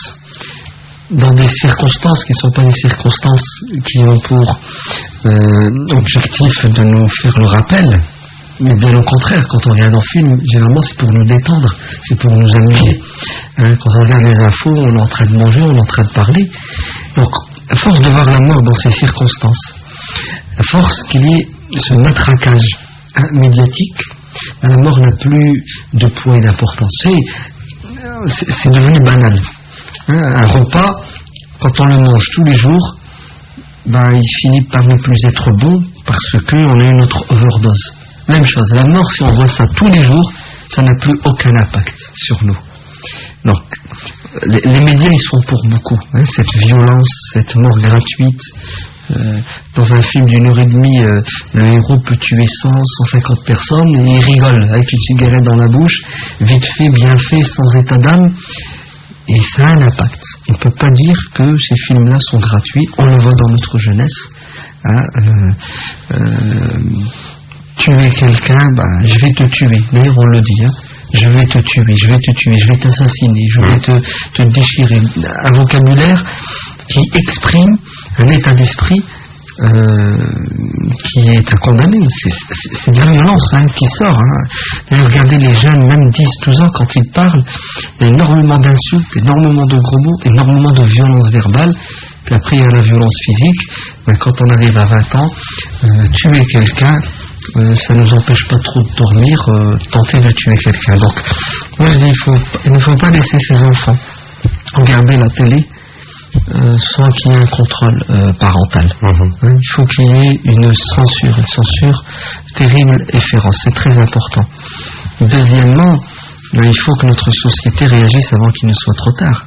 dans des circonstances qui ne sont pas des circonstances qui ont pour euh, objectif de nous faire le rappel, mais bien au contraire, quand on regarde un film, généralement c'est pour nous détendre, c'est pour nous amuser. Hein, quand on regarde les infos, on est en train de manger, on est en train de parler. Donc, à force de voir la mort dans ces circonstances, à force qu'il y ait ce matraquage hein, médiatique, la mort n'a plus de poids et d'importance. C'est, c'est, c'est devenu banal. Hein, un repas, quand on le mange tous les jours, ben, il finit par ne plus être bon parce qu'on a une autre overdose. Même chose, la mort, si on voit ça tous les jours, ça n'a plus aucun impact sur nous. Donc, les, les médias, ils sont pour beaucoup. Hein, cette violence, cette mort gratuite. Euh, dans un film d'une heure et demie, euh, le héros peut tuer cent, cent cinquante personnes et il rigole avec une cigarette dans la bouche, vite fait, bien fait, sans état d'âme. Et ça a un impact. On ne peut pas dire que ces films-là sont gratuits. On le voit dans notre jeunesse. Hein, euh, euh, tuer quelqu'un, ben, je vais te tuer. D'ailleurs, on le dit. Hein, je vais te tuer, je vais te tuer, je vais t'assassiner, je vais te, te déchirer. Un vocabulaire qui exprime un état d'esprit euh, qui est à condamner. C'est, c'est, c'est de la violence hein, qui sort. Hein. D'ailleurs, regardez les jeunes, même dix, douze ans, quand ils parlent, il y a énormément d'insultes, énormément de gros mots, énormément de violence verbale. Puis après, il y a la violence physique. Mais quand on arrive à vingt ans, euh, tuer quelqu'un, euh, ça ne nous empêche pas trop de dormir, euh, tenter de tuer quelqu'un. Donc, moi je dis, il, faut, il ne faut pas laisser ses enfants regarder la télé Euh, sans qu'il y ait un contrôle euh, parental. Uh-huh. Hein, il faut qu'il y ait une censure, une censure terrible et féroce. C'est très important. Deuxièmement, ben, il faut que notre société réagisse avant qu'il ne soit trop tard.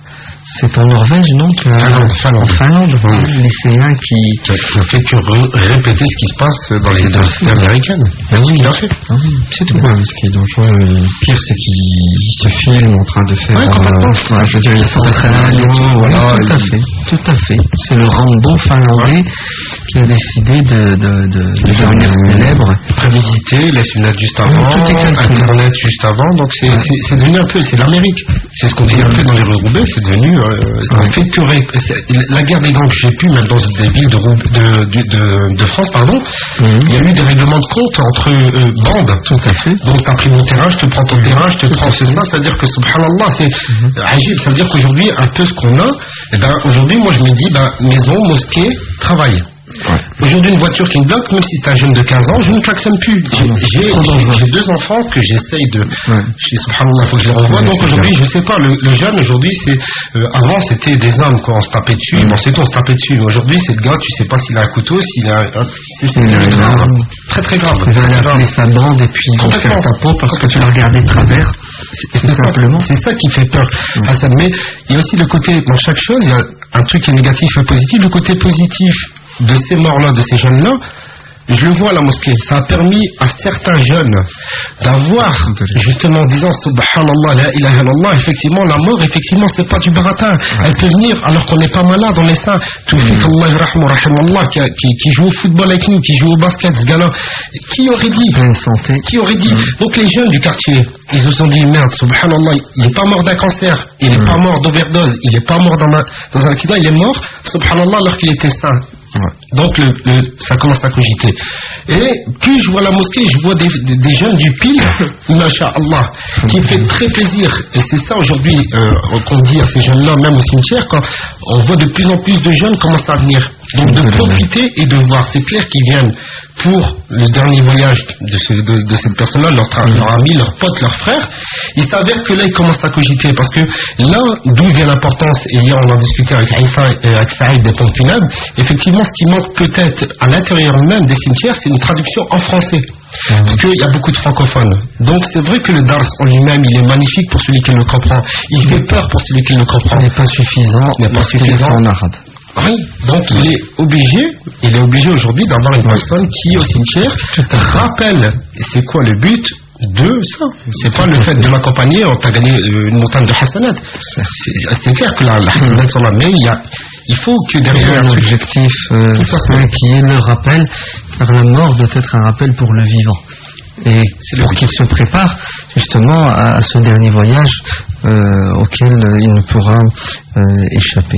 C'est en Norvège, non que, Finlande, Finlande. En Finlande, voilà, Oui. un lycéen qui... Qui a, qui a fait que re- répéter ce qui se passe dans les universités américaines. Ah oui, Il a fait. Ah oui, c'est tout. Ouais, ce qui est dangereux, le pire, c'est qu'il se filme en train de faire. Ouais, complètement. euh, ouais, je veux dire, il fait Très un radio, voilà. tout à il- fait, tout à fait. C'est le Rambo finlandais qui a décidé de, de, de, de devenir célèbre. Prémédité, la sunat juste avant, Oui, tout est calculé. Internet juste avant, donc c'est c'est- c'est devenu un peu, c'est l'Amérique. C'est ce qu'on disait un peu dans les rues Roubaix, c'est devenu, euh, ça Ouais. fait que ré- c'est- la guerre des gangs que j'ai pu, même dans des villes de, Roub- de, de, de, de France, pardon, Mhm. il y a eu des règlements de compte entre euh, bandes. Tout à fait. Donc t'as pris mon terrain, je te prends ton terrain, je te prends ce ça, c'est-à-dire que subhanallah, c'est agile, ça veut dire qu'aujourd'hui, un peu ce qu'on a, et ben aujourd'hui, moi je me dis, ben, maison, mosquée, travail. Aujourd'hui, une voiture qui me bloque, même si c'est un jeune de quinze ans, je ne klaxonne plus. J'ai- J'ai j'ai- j'ai deux enfants que j'essaye de. Ouais. Je dis, subhanallah, il faut que je les renvoie. Ouais, Donc c'est aujourd'hui, clair. je sais pas, le, le jeune aujourd'hui, c'est. euh, avant, c'était des hommes, quoi, on se tapait dessus. Bon, c'est tout, on se tapait dessus. Mais aujourd'hui, c'est le gars, tu sais pas s'il a un couteau, s'il a. un- C'est c'est Il a une grave. arme. Très très grave. Il va aller Très grave. appeler sa bande et puis ils vont faire ta peau parce que tu l'as regardé de travers. C'est C'est ça, simplement. c'est ça qui fait peur. Hassan. Mais il y a aussi le côté, dans chaque chose, il y a un truc qui est négatif et positif. Le côté positif de ces morts-là, de ces jeunes-là, je le vois à la mosquée. Ça a permis à certains jeunes d'avoir, justement, en disant subhanallah, la ilaha illallah, effectivement, la mort, effectivement, c'est pas du baratin. Elle peut venir alors qu'on n'est pas malade, on est sain. Toufik Allah rahma rahimallah, qui, a- qui, qui joue au football avec nous, qui joue au basket, ce gars-là. Qui aurait dit Pleine santé. Qui aurait dit Donc les jeunes du quartier, ils se sont dit merde, subhanallah, il n'est pas mort d'un cancer, il n'est pas mort d'overdose, il n'est pas mort dans un, dans un accident, il est mort, subhanallah, alors qu'il était sain. Donc le, le- ça commence à cogiter. Et plus je vois la mosquée, je vois des, des, des jeunes du pile, masha'Allah, qui fait très plaisir. Et c'est ça aujourd'hui euh, qu'on dit à ces jeunes-là, même au cimetière, quand on voit de plus en plus de jeunes commencer à venir. Donc de profiter et de voir, c'est clair qu'ils viennent pour le dernier voyage de, ce, de, de cette personne-là, leur, tra- leur ami, leur pote, leur frère. Il s'avère que là, ils commencent à cogiter parce que là, d'où vient l'importance, et hier on en discutait avec Aïssa et avec Saïd des pompes funèbres, effectivement, ce qui manque peut-être à l'intérieur même des cimetières, c'est une traduction en français. Parce qu'il y a beaucoup de francophones. Donc c'est vrai que le Dars en lui-même, il est magnifique pour celui qui le comprend. Il fait peur pour celui qui le comprend. N'est pas suffisant. N'est pas parce qu'il est suffisant. en arabe. Oui, donc il est obligé, il est obligé aujourd'hui d'avoir une personne qui au cimetière rappelle, et c'est quoi le but de ça? C'est pas le fait de l'accompagner, on t'a gagné euh, une montagne de hasanat. C'est c'est clair que la, la hasanat sont là, mais il y a, il faut que Il y derrière a un un truc- objectif euh, Tout à fait. sain qui est le rappel, car la mort doit être un rappel pour le vivant. Et pour qu'il se prépare justement à, à ce dernier voyage euh, auquel euh, il ne pourra euh, échapper.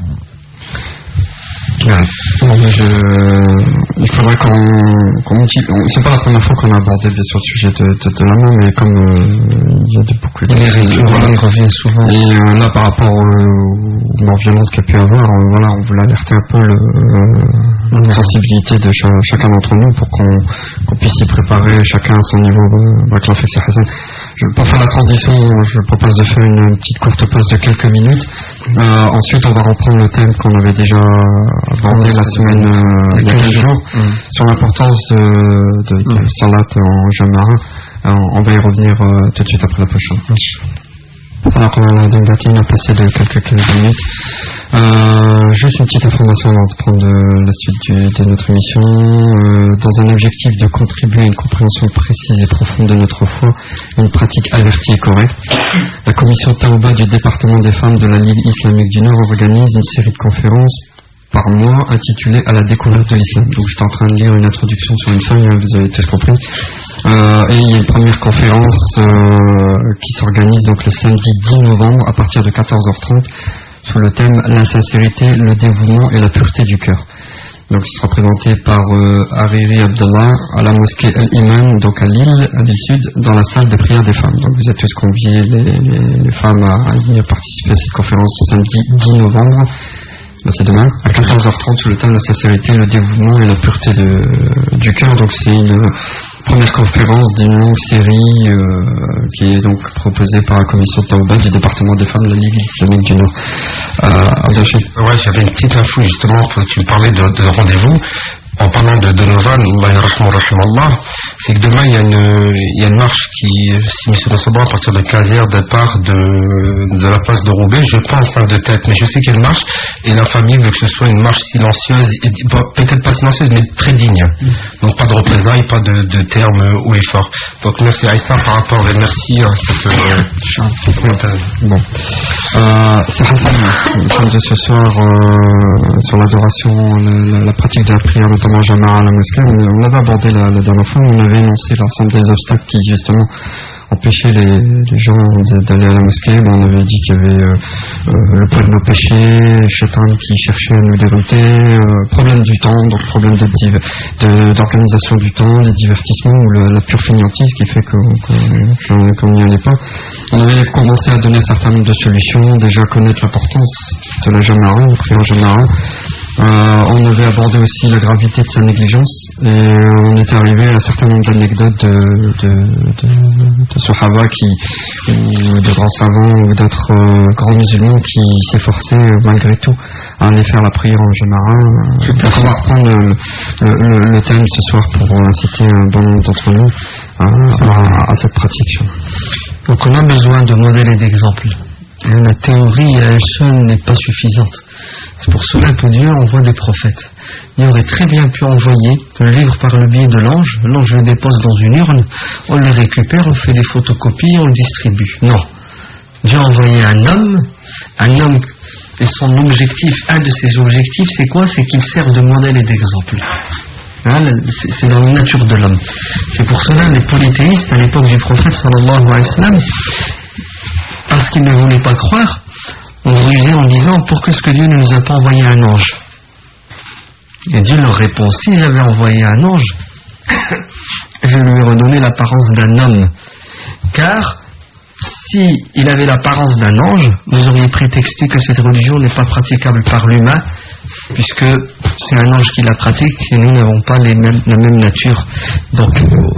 Ouais. Non, mais je, il faudrait qu'on, qu'on utilise, on- c'est pas la première fois qu'on a abordé bien sûr le sujet de, de, de la main, mais comme euh, il y a de beaucoup de Il est récurrent, il revient souvent. Et euh, là, par rapport euh, aux morts violentes qu'il y a pu avoir, euh, voilà, on voulait alerter un peu le, euh, la sensibilité de cha- chacun d'entre nous pour qu'on, qu'on puisse y préparer chacun à son niveau. Euh, avec l'Infection Hassan. Je, pour faire la transition, je propose de faire une petite courte pause de quelques minutes. Euh, ensuite, on va reprendre le thème qu'on avait déjà abordé la semaine, euh, il y a quinze jours, Mm. sur l'importance de, de, de Mm. Salat en jeune marin. Euh, on va y revenir euh, tout de suite après la prochaine. Pendant qu'on a donc on a passé de quelques, quelques minutes. Euh, juste une petite information avant de prendre euh, la suite du- de notre émission. Euh, dans un objectif de contribuer à une compréhension précise et profonde de notre foi, une pratique avertie et correcte, la commission Taouba du département des femmes de la Ligue islamique du Nord organise une série de conférences par mois intitulée À la découverte de l'islam. Donc j'étais en train de lire une introduction sur une feuille, hein, vous avez peut-être compris. Euh, et il y a une première conférence euh, qui s'organise donc le samedi dix novembre à partir de quatorze heures trente sous le thème L'insincérité, le dévouement et la pureté du cœur. Donc ce sera présenté par euh, Hariri Abdallah à la mosquée Al-Iman, donc à Lille, à l'île Sud, dans la salle de prière des femmes. Donc vous êtes tous conviés, les, les, les femmes, à, à venir participer à cette conférence samedi dix novembre. Ben, c'est demain, à quatorze heures trente, sous le thème de la sincérité, le dévouement et la pureté de, du cœur. Donc c'est une première conférence d'une longue série euh, qui est donc proposée par la commission Taouba du département des femmes de la Ligue islamique du Nord. Euh, Abdelchid. Ouais, j'avais une petite info justement, pour que tu me parlais de, de rendez-vous. en parlant de Donovan, c'est que demain il y, a une, il y a une marche qui, si M. Nassoba, à partir de quinze heures, départ de, de la place de Roubaix, je pense hein, de tête, mais je sais qu'il y a une marche, et la famille veut que ce soit une marche silencieuse, et, peut-être pas silencieuse, mais très digne. Donc pas de représailles, pas de, de termes haut et fort. Donc merci Aïssa par rapport, et merci à cette euh, bon. Euh, c'est Hassan, comme de ce soir, euh, sur l'adoration, la, la, la pratique de la prière, notamment Jama'a à la mosquée, on avait abordé la, la dernière fois, on avait énoncé l'ensemble des obstacles qui justement empêchaient les, les gens d'aller à la mosquée. Bon, on avait dit qu'il y avait euh, euh, le poids de nos péchés, Shaitan qui cherchait à nous dérouter, euh, problème du temps, donc problème de, de, d'organisation du temps, les divertissements ou le, la pure fainéantise qui fait qu'on n'y en est pas. On avait commencé à donner un certain nombre de solutions, déjà connaître l'importance de la Jama'a, la prière Jama'a. Euh, on avait abordé aussi la gravité de sa négligence et on est arrivé à un certain nombre d'anecdotes de, de, de, de Sahaba qui, ou de grands savants ou d'autres euh, grands musulmans qui s'efforçaient euh, malgré tout à aller faire la prière en Jama'a. Euh, on va reprendre le, le, le, le thème ce soir pour inciter un bon nombre d'entre nous à, à, à cette pratique. Donc on a besoin de modèles et d'exemples. La théorie à elle seule n'est pas suffisante. C'est pour cela que Dieu envoie des prophètes. Il aurait très bien pu envoyer le livre par le biais de l'ange. L'ange le dépose dans une urne, on le récupère, on fait des photocopies, on le distribue. Non. Dieu a envoyé un homme, un homme, et son objectif, un de ses objectifs, c'est quoi? C'est qu'il sert de modèle et d'exemple. Hein, c'est dans la nature de l'homme. C'est pour cela les polythéistes, à l'époque du prophète sallallahu alayhi wa sallam, parce qu'ils ne voulaient pas croire, on rusait en disant pourquoi est-ce que Dieu ne nous a pas envoyé un ange? Et Dieu leur répond, si j'avais envoyé un ange, je lui ai redonné l'apparence d'un homme. Car si il avait l'apparence d'un ange, vous auriez prétexté que cette religion n'est pas praticable par l'humain, puisque c'est un ange qui la pratique et nous n'avons pas les mêmes, la même nature. Donc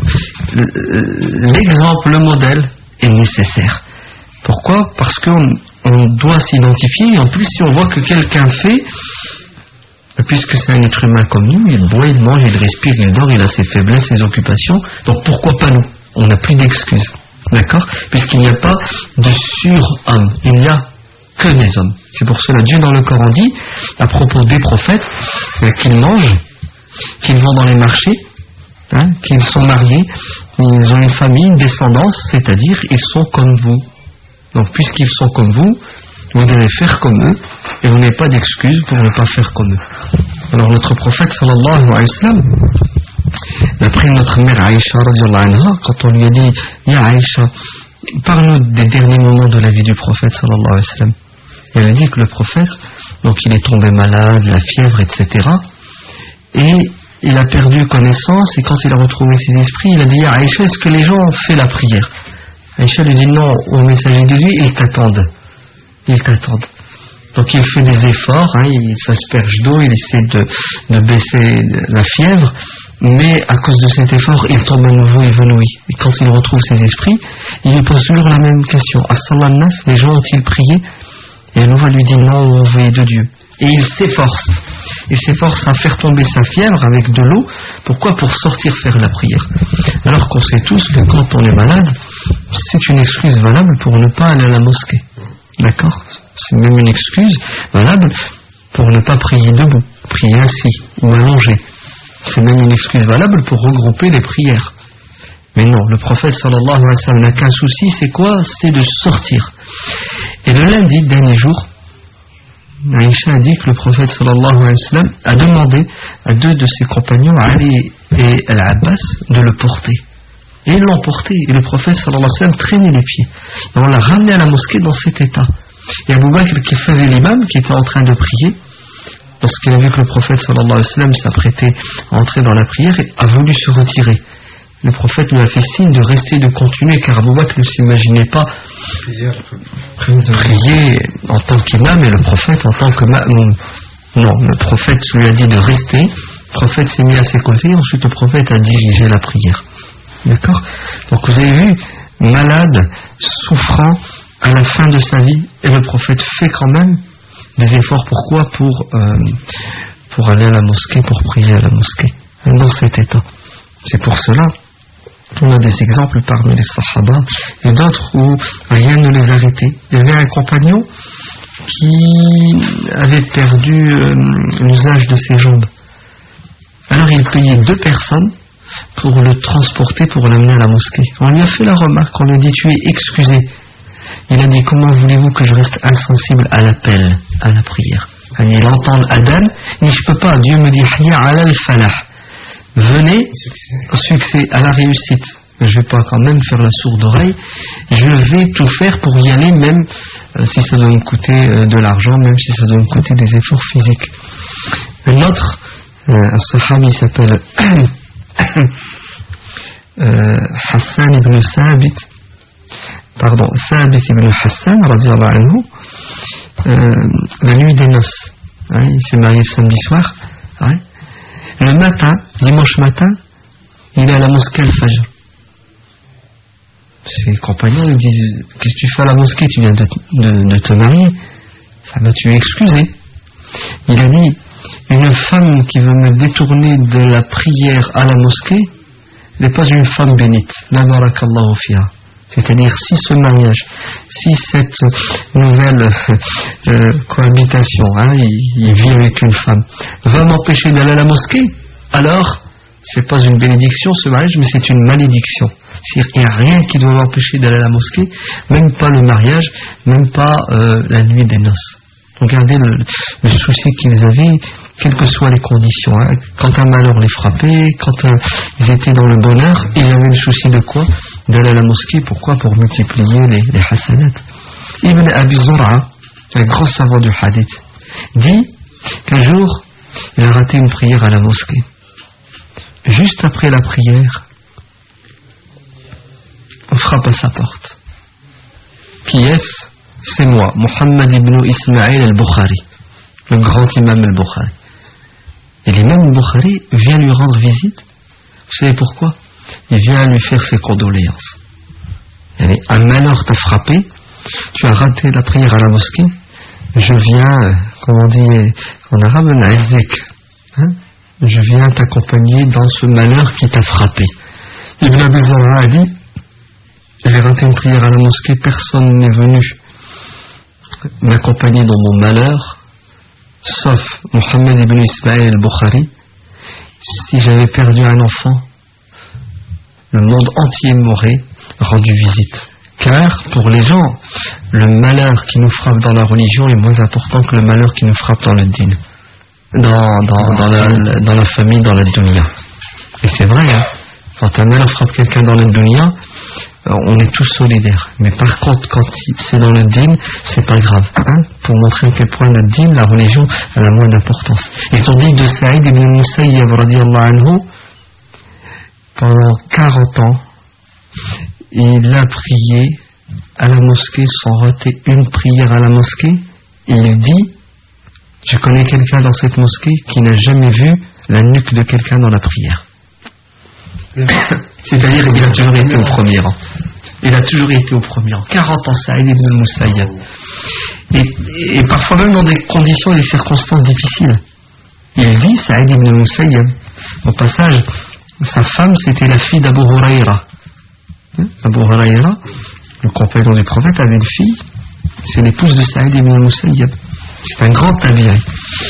l'exemple, le modèle est nécessaire. Pourquoi? Parce qu'on on doit s'identifier, et en plus si on voit que quelqu'un fait, puisque c'est un être humain comme nous, il boit, il mange, il respire, il dort, il a ses faiblesses, ses occupations, donc pourquoi pas nous? On n'a plus d'excuses, d'accord? Puisqu'il n'y a pas de surhomme, il n'y a que des hommes. C'est pour cela Dieu dans le Coran dit, à propos des prophètes, euh, qu'ils mangent, qu'ils vont dans les marchés, hein, qu'ils sont mariés, ils ont une famille, une descendance, c'est-à-dire ils sont comme vous. Donc puisqu'ils sont comme vous, vous devez faire comme eux, et vous n'avez pas d'excuse pour ne pas faire comme eux. Alors notre prophète sallallahu alayhi wa sallam, d'après notre mère Aïcha radiallahu anha, quand on lui a dit Ya Aïcha, parle-nous des derniers moments de la vie du prophète sallallahu alayhi wa sallam. Elle a dit que le prophète, donc il est tombé malade, la fièvre, et cetera. Et il a perdu connaissance, et quand il a retrouvé ses esprits, il a dit Ya Aïcha, est-ce que les gens ont fait la prière? Aïcha lui dit non au messager de Dieu, ils t'attendent. Ils t'attendent. Donc il fait des efforts, hein, il s'asperge d'eau, il essaie de, de baisser la fièvre, mais à cause de cet effort, il tombe à nouveau évanoui. Et quand il retrouve ses esprits, il lui pose toujours la même question. As-salam nas, les gens ont-ils prié? Et à nouveau lui dit non, au envoyé de Dieu. Et il s'efforce. Il s'efforce à faire tomber sa fièvre avec de l'eau. Pourquoi? Pour sortir faire la prière. Alors qu'on sait tous que quand on est malade, c'est une excuse valable pour ne pas aller à la mosquée. D'accord? C'est même une excuse valable pour ne pas prier debout, prier assis ou allongé. C'est même une excuse valable pour regrouper les prières. Mais non, le prophète sallallahu alayhi wa sallam n'a qu'un souci, c'est quoi? C'est de sortir. Et le lundi, dernier jour, Aïcha a dit que le prophète sallallahu alayhi wa sallam a demandé à deux de ses compagnons, Ali et Al-Abbas, de le porter. Et ils l'ont porté. Et le prophète sallallahu alayhi wa sallam traînait les pieds. Et on l'a ramené à la mosquée dans cet état. Et Abu Bakr, qui faisait l'imam, qui était en train de prier, lorsqu'il a vu que le prophète sallallahu alayhi wa sallam s'apprêtait à entrer dans la prière, a voulu se retirer. Le prophète lui a fait signe de rester, de continuer, car Abu Bakr ne s'imaginait pas prier en tant qu'imam et le prophète en tant que ma'moum. Non, le prophète lui a dit de rester, le prophète s'est mis à ses côtés, ensuite le prophète a dirigé la prière. D'accord? Donc vous avez vu, malade, souffrant, à la fin de sa vie, et le prophète fait quand même des efforts. Pourquoi? Pour, euh, pour aller à la mosquée, pour prier à la mosquée, dans cet état. C'est pour cela on a des exemples parmi les Sahaba et d'autres où rien ne les arrêtait. Il y avait un compagnon qui avait perdu euh, l'usage de ses jambes. Alors il payait deux personnes pour le transporter, pour l'amener à la mosquée. On lui a fait la remarque, on lui a dit tu es excusé. Il a dit comment voulez-vous que je reste insensible à l'appel, à la prière. Il entend l'adhan, il dit je peux pas, Dieu me dit hayya ala al-falah. Venez, succès à la réussite. Je ne vais pas quand même faire la sourde oreille. Je vais tout faire pour y aller, même euh, si ça doit me coûter euh, de l'argent, même si ça doit me coûter des efforts physiques. Un autre, euh, un sahabi s'appelle euh, Hassan ibn Sabit, pardon, Sabit ibn Hassan, radiallahu anhu, euh, la nuit des noces. Hein, il s'est marié le samedi soir. Hein. Le matin, dimanche matin, il est à la mosquée al-Fajr. Ses compagnons lui disent qu'est-ce que tu fais à la mosquée, tu viens de, de, de te marier. Ça m'a tu es excusé. Il a dit une femme qui veut me détourner de la prière à la mosquée n'est pas une femme bénite. La barakallahu fiha. C'est-à-dire si ce mariage, si cette nouvelle euh, cohabitation, hein, il, il vit avec une femme, va m'empêcher d'aller à la mosquée, alors c'est pas une bénédiction ce mariage, mais c'est une malédiction. C'est-à-dire qu'il n'y a rien qui doit m'empêcher d'aller à la mosquée, même pas le mariage, même pas euh, la nuit des noces. Regardez le, le souci qu'ils avaient, quelles que soient les conditions. Hein. Quand un malheur les frappait, quand euh, ils étaient dans le bonheur, ils avaient le souci de quoi? D'aller à la mosquée. Pourquoi? Pour multiplier les, les hasanat. Ibn Abi Zur'a, un grand savant du hadith, dit qu'un jour, il a raté une prière à la mosquée. Juste après la prière, on frappe à sa porte. Qui est-ce? C'est moi, Muhammad ibn Ismaïl al-Bukhari, le grand imam al-Bukhari. Et l'imam al-Bukhari vient lui rendre visite. Vous savez pourquoi? Il vient lui faire ses condoléances. Un malheur t'a frappé, tu as raté la prière à la mosquée, je viens, comment on dit en arabe, hein? Je viens t'accompagner dans ce malheur qui t'a frappé. Ibn Abi Zur'a a dit, j'ai raté une prière à la mosquée, personne n'est venu m'accompagner dans mon malheur, sauf Muhammad ibn Ismaïl al-Bukhari. Si j'avais perdu un enfant, le monde entier m'aurait rendu visite. Car pour les gens, le malheur qui nous frappe dans la religion est moins important que le malheur qui nous frappe dans le din, dans, dans, dans, la, dans la famille, dans la dunya. Et c'est vrai, hein, quand un malheur frappe quelqu'un dans la dunya, on est tous solidaires. Mais par contre, quand c'est dans le din, c'est pas grave. Hein, pour montrer à quel point le din, la religion, a la moins d'importance. Ils ont dit de Saïd ibn Musayyab radiallahu anhu, pendant quarante ans, il a prié à la mosquée sans rater une prière à la mosquée. Et il dit, je connais quelqu'un dans cette mosquée qui n'a jamais vu la nuque de quelqu'un dans la prière. C'est-à-dire qu'il a toujours été au premier rang. Il a toujours été au premier rang. quarante ans, Saïd ibn Musayyab. Et, et parfois même dans des conditions et des circonstances difficiles. Il dit, Saïd ibn Musayyab, au passage, sa femme c'était la fille d'Abu Huraira. Hein? Abu Huraira, le compagnon du prophète, avait une fille, c'est l'épouse de Saïd ibn Musayyab. C'est un grand tabi'i.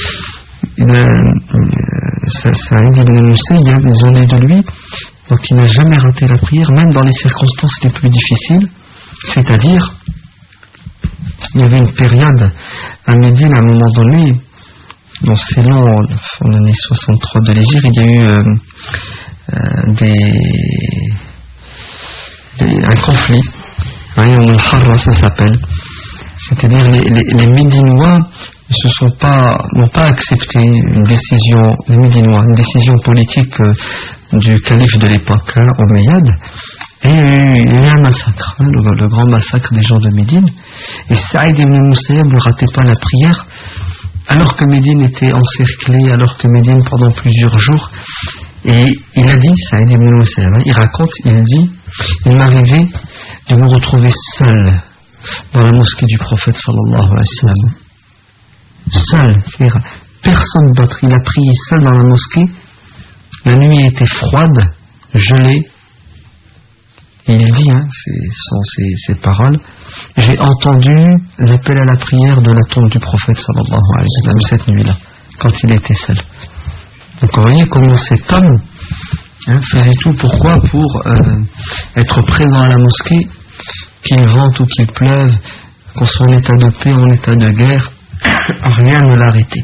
Saïd ibn Musayyab, ils ont dit de lui, donc il n'a jamais raté la prière, même dans les circonstances les plus difficiles. C'est-à-dire, il y avait une période à Médine, à un moment donné, bon, c'est long, en l'année soixante-trois de l'Hégire, il y a eu euh, euh, des, des, un conflit, hein, al-Harra ça s'appelle. C'est-à-dire les, les, les Médinois ne se sont pas, n'ont pas accepté une décision, les Médinois, une décision politique euh, du calife de l'époque, hein, Omeyyade, et il y a eu, il y a eu un massacre, hein, le, le grand massacre des gens de Médine, et Saïd ibn Musayyab ne ratait pas la prière, alors que Médine était encerclée, alors que Médine pendant plusieurs jours, et il a dit, Saïd ibn Musayyab, hein, il raconte, il dit, il m'arrivait de me retrouver seul dans la mosquée du prophète sallallahu alayhi wa sallam. Seul, c'est-à-dire personne d'autre. Il a prié seul dans la mosquée. La nuit était froide, gelée. Et il dit, hein, ce sont ses, ses paroles, j'ai entendu l'appel à la prière de la tombe du prophète sallallahu alayhi wa sallam cette nuit-là, quand il était seul. Donc vous voyez comment cet homme hein, faisait tout. Pourquoi? Pour euh, être présent à la mosquée, qu'il vente ou qu'il pleuve, qu'on soit en état de paix, en état de guerre, rien ne l'arrêtait.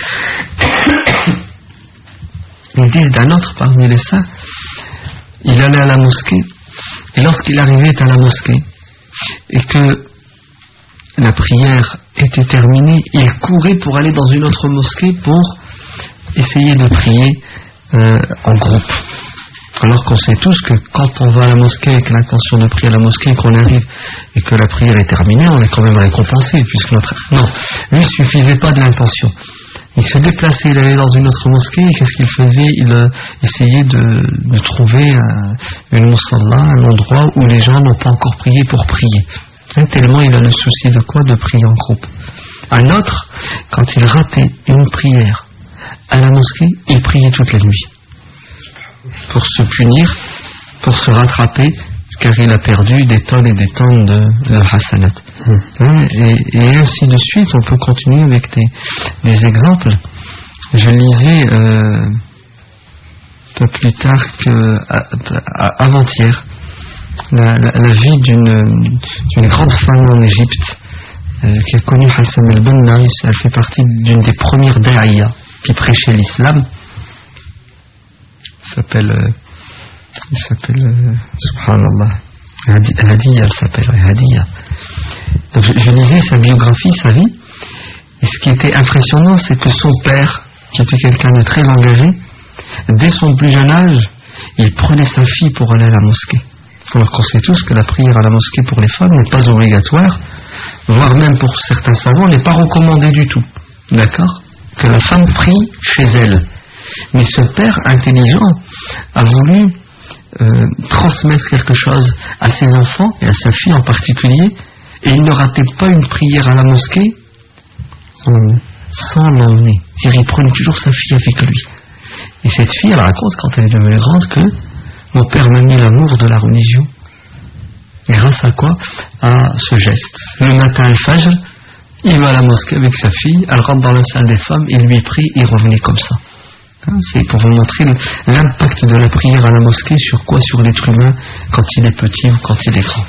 Ils disent d'un autre parmi les saints, il allait à la mosquée, et lorsqu'il arrivait à la mosquée, et que la prière était terminée, il courait pour aller dans une autre mosquée pour essayer de prier euh, en groupe. Alors qu'on sait tous que quand on va à la mosquée avec l'intention de prier à la mosquée et qu'on arrive et que la prière est terminée, on est quand même récompensé, puisque notre... Non, lui, il ne suffisait pas de l'intention. Il se déplaçait, il allait dans une autre mosquée, et qu'est-ce qu'il faisait? Il euh, essayait de, de trouver un, une musalla, un endroit où les gens n'ont pas encore prié pour prier. Hein, tellement il a le souci de quoi? De prier en groupe. Un autre, quand il ratait une prière à la mosquée, il priait toute la nuit. Pour se punir, pour se rattraper, car il a perdu des tonnes et des tonnes de, de hasanat. Mmh. Hein, et, et ainsi de suite, on peut continuer avec des, des exemples. Je lisais euh, pas plus tard qu'avant-hier la, la, la vie d'une, d'une grande femme en Égypte euh, qui a connu Hassan al-Banna. Elle fait partie d'une des premières da'iya qui prêchait l'islam. Elle s'appelle, euh, elle s'appelle, euh, subhanallah, Hadiya, elle s'appelle, Hadiya. Donc je, je lisais sa biographie, sa vie, et ce qui était impressionnant, c'est que son père, qui était quelqu'un de très engagé, dès son plus jeune âge, il prenait sa fille pour aller à la mosquée. Alors qu'on sait tous que la prière à la mosquée pour les femmes n'est pas obligatoire, voire même pour certains savants n'est pas recommandée du tout. D'accord? Que la femme prie chez elle. Mais ce père intelligent a voulu euh, transmettre quelque chose à ses enfants et à sa fille en particulier, et il ne ratait pas une prière à la mosquée sans l'emmener. Il prenait toujours sa fille avec lui. Et cette fille, elle raconte quand elle est devenue grande que mon père m'a mis l'amour de la religion. Grâce à quoi? À ce geste. Le matin, al-Fajr, il va à la mosquée avec sa fille, elle rentre dans la salle des femmes, il lui prie, et il revenait comme ça. C'est pour vous montrer l'impact de la prière à la mosquée sur quoi? Sur l'être humain quand il est petit ou quand il est grand.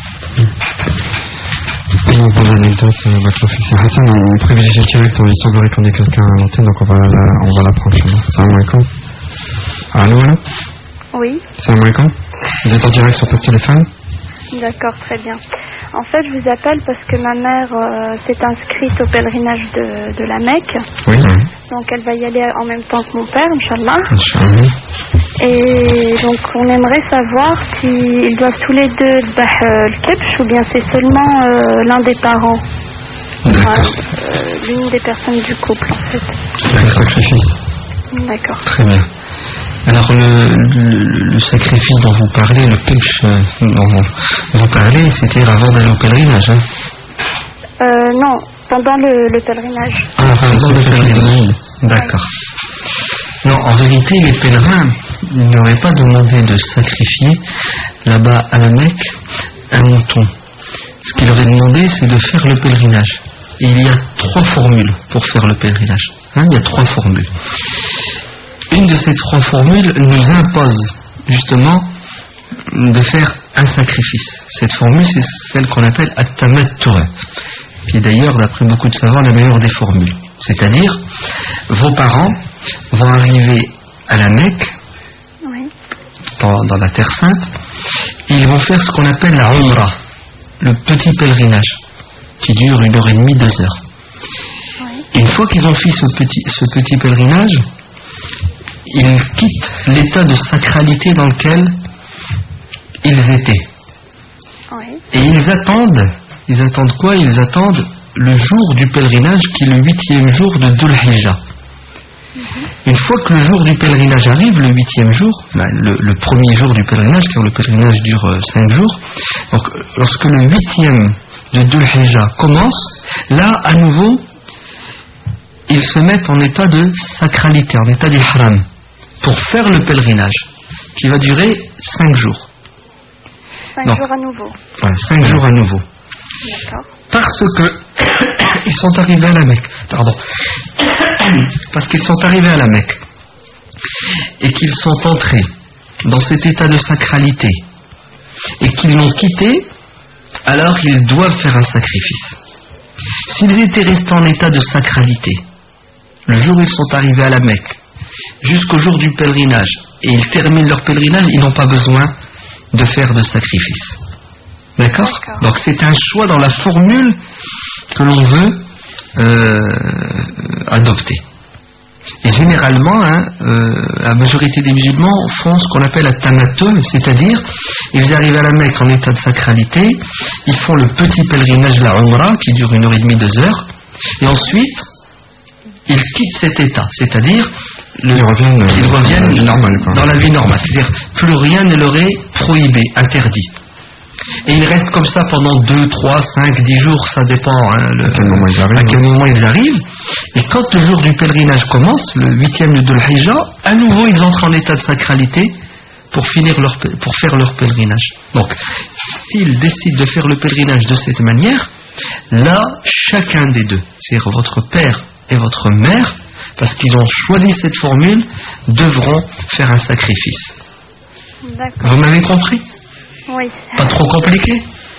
On prend l'anecdote, Hassan, on privilégie le direct, il semblerait qu'on ait quelqu'un à l'antenne, donc on va la, on va la prendre chez nous. Salam alaikum. Allô, allô? Oui. Salam alaikum. Vous êtes en direct sur Post Téléphone? D'accord, très bien. En fait, je vous appelle parce que ma mère euh, s'est inscrite au pèlerinage de, de la Mecque. Oui. Donc elle va y aller en même temps que mon père, Inch'Allah. Inch'Allah. Et donc on aimerait savoir s'ils doivent tous les deux bah, euh, le kebsh ou bien c'est seulement euh, l'un des parents. Enfin, euh, l'une des personnes du couple en fait. C'est un sacrifice. D'accord. Très bien. Alors le, le, le sacrifice dont vous parlez, le kebsh euh, dont vous parlez, c'était avant d'aller au pèlerinage, hein? Euh, non, pendant le, le pèlerinage. Ah, pendant le pèlerinage. D'accord. Non, en vérité, les pèlerins n'auraient pas demandé de sacrifier là-bas à la Mecque un mouton. Ce qu'ils auraient demandé, c'est de faire le pèlerinage. Et il y a trois formules pour faire le pèlerinage. Hein, il y a trois formules. Une de ces trois formules nous impose justement de faire un sacrifice. Cette formule, c'est celle qu'on appelle at-tamattu', qui est d'ailleurs, d'après beaucoup de savants, la meilleure des formules. C'est-à-dire, vos parents vont arriver à la Mecque, oui. dans, dans la Terre Sainte, et ils vont faire ce qu'on appelle la Umrah, le petit pèlerinage, qui dure une heure et demie, deux heures. Oui. Et une fois qu'ils ont fait ce petit, ce petit pèlerinage, ils quittent l'état de sacralité dans lequel ils étaient. Oui. Et ils attendent, ils attendent quoi? Ils attendent le jour du pèlerinage qui est le huitième jour de Dhul Hijjah. Mm-hmm. Une fois que le jour du pèlerinage arrive, le huitième jour, ben le, le premier jour du pèlerinage, car le pèlerinage dure euh, cinq jours, donc lorsque le huitième de Dhul Hijjah commence, là à nouveau, ils se mettent en état de sacralité, en état d'ihram, pour faire le pèlerinage, qui va durer cinq jours. Cinq Non. jours à nouveau. Voilà, cinq jours à nouveau. D'accord. Parce que ils sont arrivés à la Mecque, pardon, parce qu'ils sont arrivés à la Mecque et qu'ils sont entrés dans cet état de sacralité et qu'ils l'ont quitté, alors ils doivent faire un sacrifice. S'ils étaient restés en état de sacralité, le jour où ils sont arrivés à la Mecque, jusqu'au jour du pèlerinage, et ils terminent leur pèlerinage, ils n'ont pas besoin de faire de sacrifice. D'accord ? D'accord. Donc c'est un choix dans la formule que l'on veut euh, adopter. Et généralement, hein, euh, la majorité des musulmans font ce qu'on appelle la tamattu, c'est-à-dire ils arrivent à la Mecque en état de sacralité, ils font le petit pèlerinage de la Umrah qui dure une heure et demie, deux heures, et ensuite ils quittent cet état, c'est-à-dire le, Ils reviennent, euh, ils reviennent normal, quoi. dans la vie normale, c'est-à-dire plus rien ne leur est prohibé, interdit. Et ils restent comme ça pendant deux, trois, cinq, dix jours, ça dépend hein, le, à quel moment ils arrivent. à quel moment ils arrivent. Et quand le jour du pèlerinage commence, le huitième de Dhul Hijjah, à nouveau ils entrent en état de sacralité pour, finir leur, pè- pour faire leur pèlerinage. Donc, s'ils décident de faire le pèlerinage de cette manière, là, chacun des deux, c'est-à-dire votre père et votre mère, parce qu'ils ont choisi cette formule, devront faire un sacrifice. D'accord. Vous m'avez compris ? Oui. Pas trop compliqué ?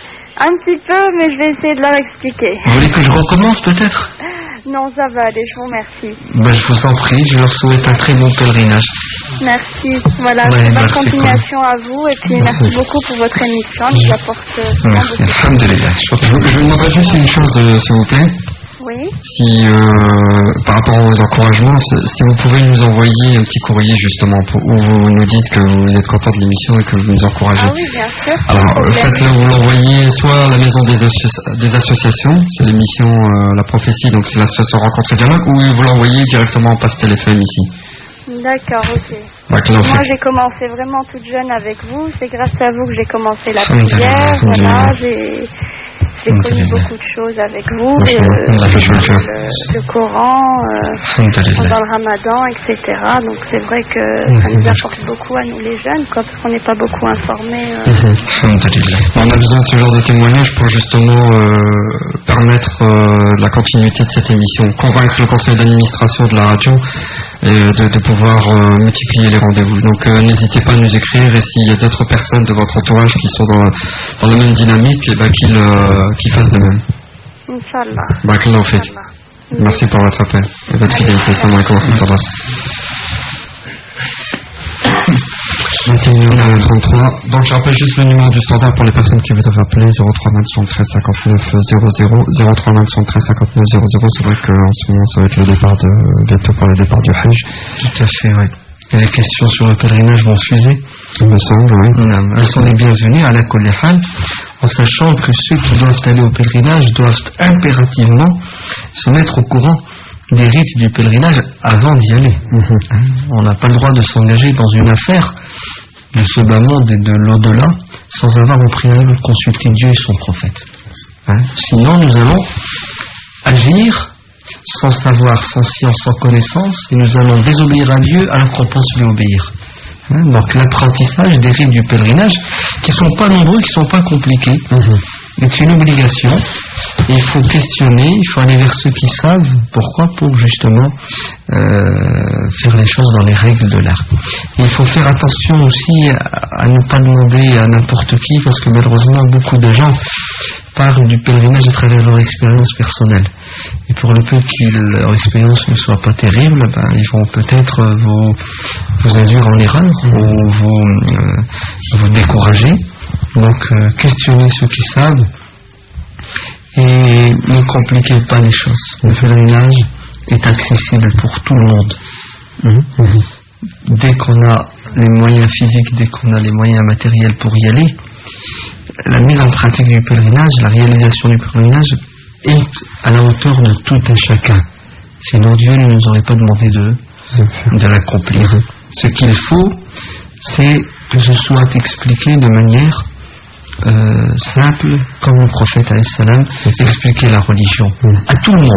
Un petit peu, mais je vais essayer de leur expliquer. Vous voulez que je recommence peut-être ? Non, ça va aller, je vous remercie. Ben, je vous en prie, je leur souhaite un très bon pèlerinage. Merci. Voilà, Ouais, bonne merci, continuation à vous et puis merci beaucoup pour votre émission. Elle nous apporte euh, souvent Merci. beaucoup. Alhamdulillah. Je, je vous demanderais juste une chose, euh, s'il vous plaît. Oui. Si, euh, par rapport aux encouragements, si si vous pouvez nous envoyer un petit courrier justement pour, où vous nous dites que vous êtes content de l'émission et que vous nous encouragez. Ah oui, bien sûr. Alors, Pas de euh, problème. faites-le, vous l'envoyez soit à la maison des, associ- des associations, c'est l'émission euh, La Prophétie, donc c'est l'association Rencontre et Dialogue, ou vous l'envoyez directement en passe-télé F M ici. D'accord, ok. Bah, que l'on Moi, fait. j'ai commencé vraiment toute jeune avec vous. C'est grâce à vous que j'ai commencé la Alhamdulillah, prière. Voilà, alhamdulillah. j'ai j'ai connu Alhamdulillah. beaucoup de choses avec vous. Franchement, euh, ça fait plaisir. le, le Coran, euh, Alhamdulillah. pendant le Ramadan, et cetera. Donc c'est vrai que ça nous apporte beaucoup à nous les jeunes, quoi, parce qu'on n'est pas beaucoup informés. euh. Alhamdulillah. On a besoin de ce genre de témoignage pour justement euh, permettre euh, la continuité de cette émission, convaincre le conseil d'administration de la radio et euh, de, de pouvoir euh, multiplier les rendez-vous. Donc euh, n'hésitez pas à nous écrire et s'il y a d'autres personnes de votre entourage qui sont dans, dans la même dynamique, et ben, qu'ils, euh, qu'ils fassent de même. Inch'Allah. Bah, que l'on fait. Inch'Allah. Merci pour votre appel et votre fidélité. Salam alaikum wa rahmatullah. vingt et une heures trente-trois. Donc je rappelle juste le numéro du standard pour les personnes qui voudraient appeler zéro trois vingt soixante-treize cinquante-neuf zéro zéro zéro trois vingt soixante-treize cinquante-neuf zéro zéro. C'est vrai qu'en ce moment ça va être le départ de bientôt pour le départ du Hajj. Tout à fait, oui. Et les questions sur le pèlerinage vont fuser. Il me semble, oui. Non, elles sont les bienvenues à la kulli hal, en sachant que ceux qui doivent aller au pèlerinage doivent impérativement se mettre au courant des rites du pèlerinage avant d'y aller. Hein, on n'a pas le droit de s'engager dans une affaire de ce bas monde et de l'au-delà sans avoir au préalable consulté Dieu et son prophète. Hein, sinon nous allons agir sans savoir, sans science, sans connaissance, et nous allons désobéir à Dieu alors qu'on pense lui obéir. Hein, donc l'apprentissage des rites du pèlerinage, qui ne sont pas nombreux, qui ne sont pas compliqués, est une obligation. Et il faut questionner, il faut aller vers ceux qui savent. Pourquoi ? Pour justement euh, faire les choses dans les règles de l'art. Et il faut faire attention aussi à, à ne pas demander à n'importe qui, parce que malheureusement beaucoup de gens parlent du pèlerinage à travers leur expérience personnelle. Et pour le peu que leur expérience ne soit pas terrible, ben, ils vont peut-être vous, vous induire en erreur ou vous, euh, vous décourager. Donc euh, questionnez ceux qui savent et ne compliquez pas les choses. Le pèlerinage est accessible pour tout le monde. Mmh. Dès qu'on a les moyens physiques, dès qu'on a les moyens matériels pour y aller, la mise en pratique du pèlerinage, la réalisation du pèlerinage est à la hauteur de tout un chacun. Sinon Dieu ne nous aurait pas demandé de, de l'accomplir. Ce qu'il faut, c'est que ce soit expliqué de manière euh, simple, comme le prophète alayhi salam expliquait la religion à tout le monde,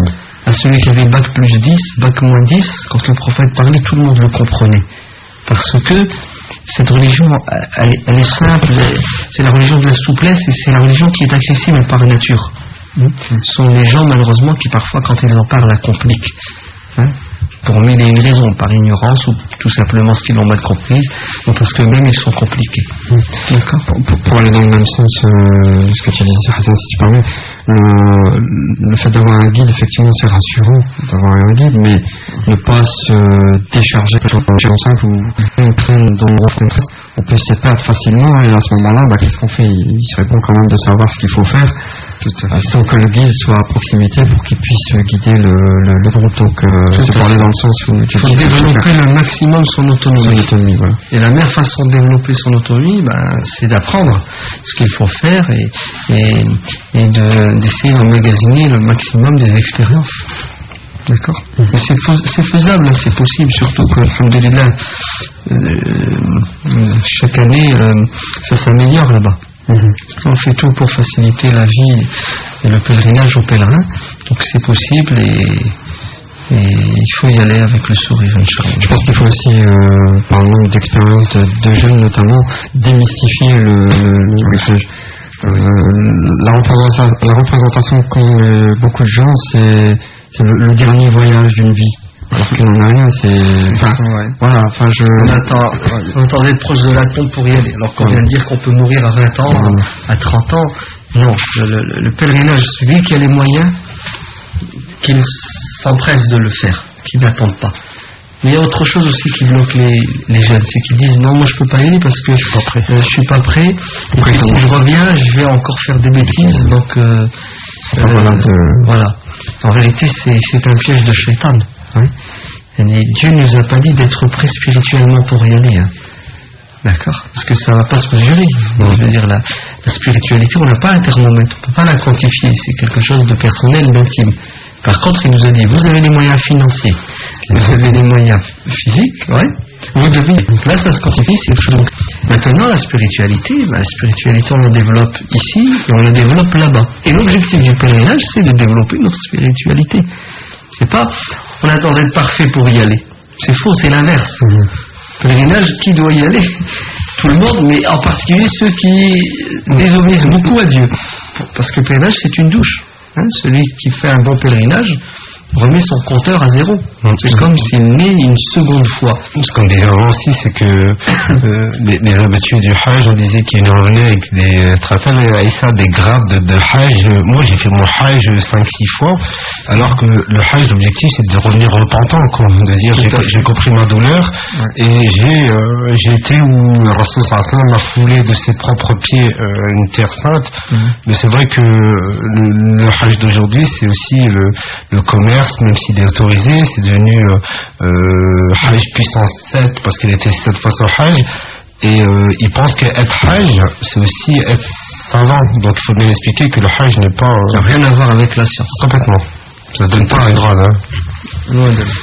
à celui qui avait bac plus dix, bac moins dix, quand le prophète parlait, tout le monde le comprenait. Parce que cette religion, elle, elle est simple, c'est la religion de la souplesse et c'est la religion qui est accessible par nature. Ce sont les gens, malheureusement, qui parfois, quand ils en parlent, la compliquent. Hein, pour mille et une raisons, par ignorance ou tout simplement parce qu'ils l'ont mal comprise ou parce que même ils sont compliqués. D'accord. Pour, pour, pour aller dans le même sens, euh, ce que tu disais, Hassan, si tu permets, le, le fait d'avoir un guide, effectivement, c'est rassurant d'avoir un guide, mais ne pas se décharger sur un simple ou on traîne dans le gros contraire. On peut se perdre facilement et à ce moment-là, bah, qu'est-ce qu'on fait? Il serait bon quand même de savoir ce qu'il faut faire, sans que le guide soit à proximité pour qu'il puisse guider le, le, le groupe. Donc, euh, c'est pour aller dans le sens où il faut développer le maximum son autonomie. Son autonomie, voilà. Et la meilleure façon de développer son autonomie, ben, c'est d'apprendre ce qu'il faut faire et, et, et de, d'essayer d'emmagasiner le maximum des expériences. D'accord. Mmh. C'est, c'est faisable, c'est possible, surtout que, alhamdoulilah, euh, chaque année, euh, ça s'améliore là-bas. Mmh. On fait tout pour faciliter la vie et le pèlerinage aux pèlerins, donc c'est possible et, et il faut y aller avec le sourire, Inch'Allah. Je pense qu'il faut aussi, euh, par le nombre d'expériences de, de jeunes notamment, démystifier le, le, le message. Euh, la, représentation, la représentation qu'ont euh, beaucoup de gens, c'est c'est le, le dernier voyage d'une vie, alors qu'il n'en a rien. C'est, enfin, ouais. Voilà. Enfin, je. On attend, on attend d'être proche de la tombe pour y aller. Alors qu'on ouais. vient de dire qu'on peut mourir à vingt ans, ouais. à trente ans. Non, le, le, le pèlerinage, celui qui a les moyens, qu'il s'empresse de le faire, qu'il n'attende pas. Mais il y a autre chose aussi qui bloque les, les jeunes, c'est qu'ils disent non, moi je peux pas y aller parce que je suis pas prêt. Euh, je suis pas prêt. Et puis si je reviens, je vais encore faire des bêtises. Donc euh, euh, voilà, de... voilà. En vérité, c'est, c'est un piège de shaitan. Hein. Et Dieu nous a pas dit d'être prêt spirituellement pour y aller. Hein. D'accord. Parce que ça va pas se mesurer. Donc, je veux dire, la, la spiritualité, on n'a pas un thermomètre, on peut pas la quantifier. C'est quelque chose de personnel, d'intime. Par contre, il nous a dit, vous avez les moyens financiers, vous avez les moyens physiques, ouais. Vous devez. Donc là, ça se quantifie, c'est le donc. Maintenant, la spiritualité, ben, la spiritualité, on la développe ici et on la développe là-bas. Et l'objectif du pèlerinage, c'est de développer notre spiritualité. C'est pas, on attend d'être parfait pour y aller. C'est faux, c'est l'inverse. Mmh. Pèlerinage, qui doit y aller? Tout le monde, mais en particulier ceux qui désobéissent beaucoup à Dieu. Parce que le pèlerinage, c'est une douche. Hein, celui qui fait un bon pèlerinage remet son compteur à zéro. Mmh. C'est comme s'il naît une seconde fois. Ce qu'on disait avant aussi, c'est que euh, les, les habitués du Hajj, on disait qu'ils revenaient avec des trafales et ça, des grades de, de Hajj. Moi, j'ai fait mon Hajj cinq six fois, alors que le Hajj, l'objectif, c'est de revenir repentant, quoi, de dire j'ai, j'ai compris ma douleur, ouais. et j'ai, euh, j'ai été où le Rasul sallallahu alayhi wa sallam m'a foulé de ses propres pieds euh, une terre sainte. Mmh. Mais c'est vrai que le, le Hajj d'aujourd'hui, c'est aussi le, le commerce. Même s'il est autorisé, c'est devenu euh, euh, Hajj puissance sept parce qu'il était sept fois sur Hajj et euh, il pense qu'être Hajj c'est aussi être savant, donc il faut bien expliquer que le Hajj n'est pas euh, ça n'a rien à voir avec la science complètement, ça ne donne pas un grade hein. Loin de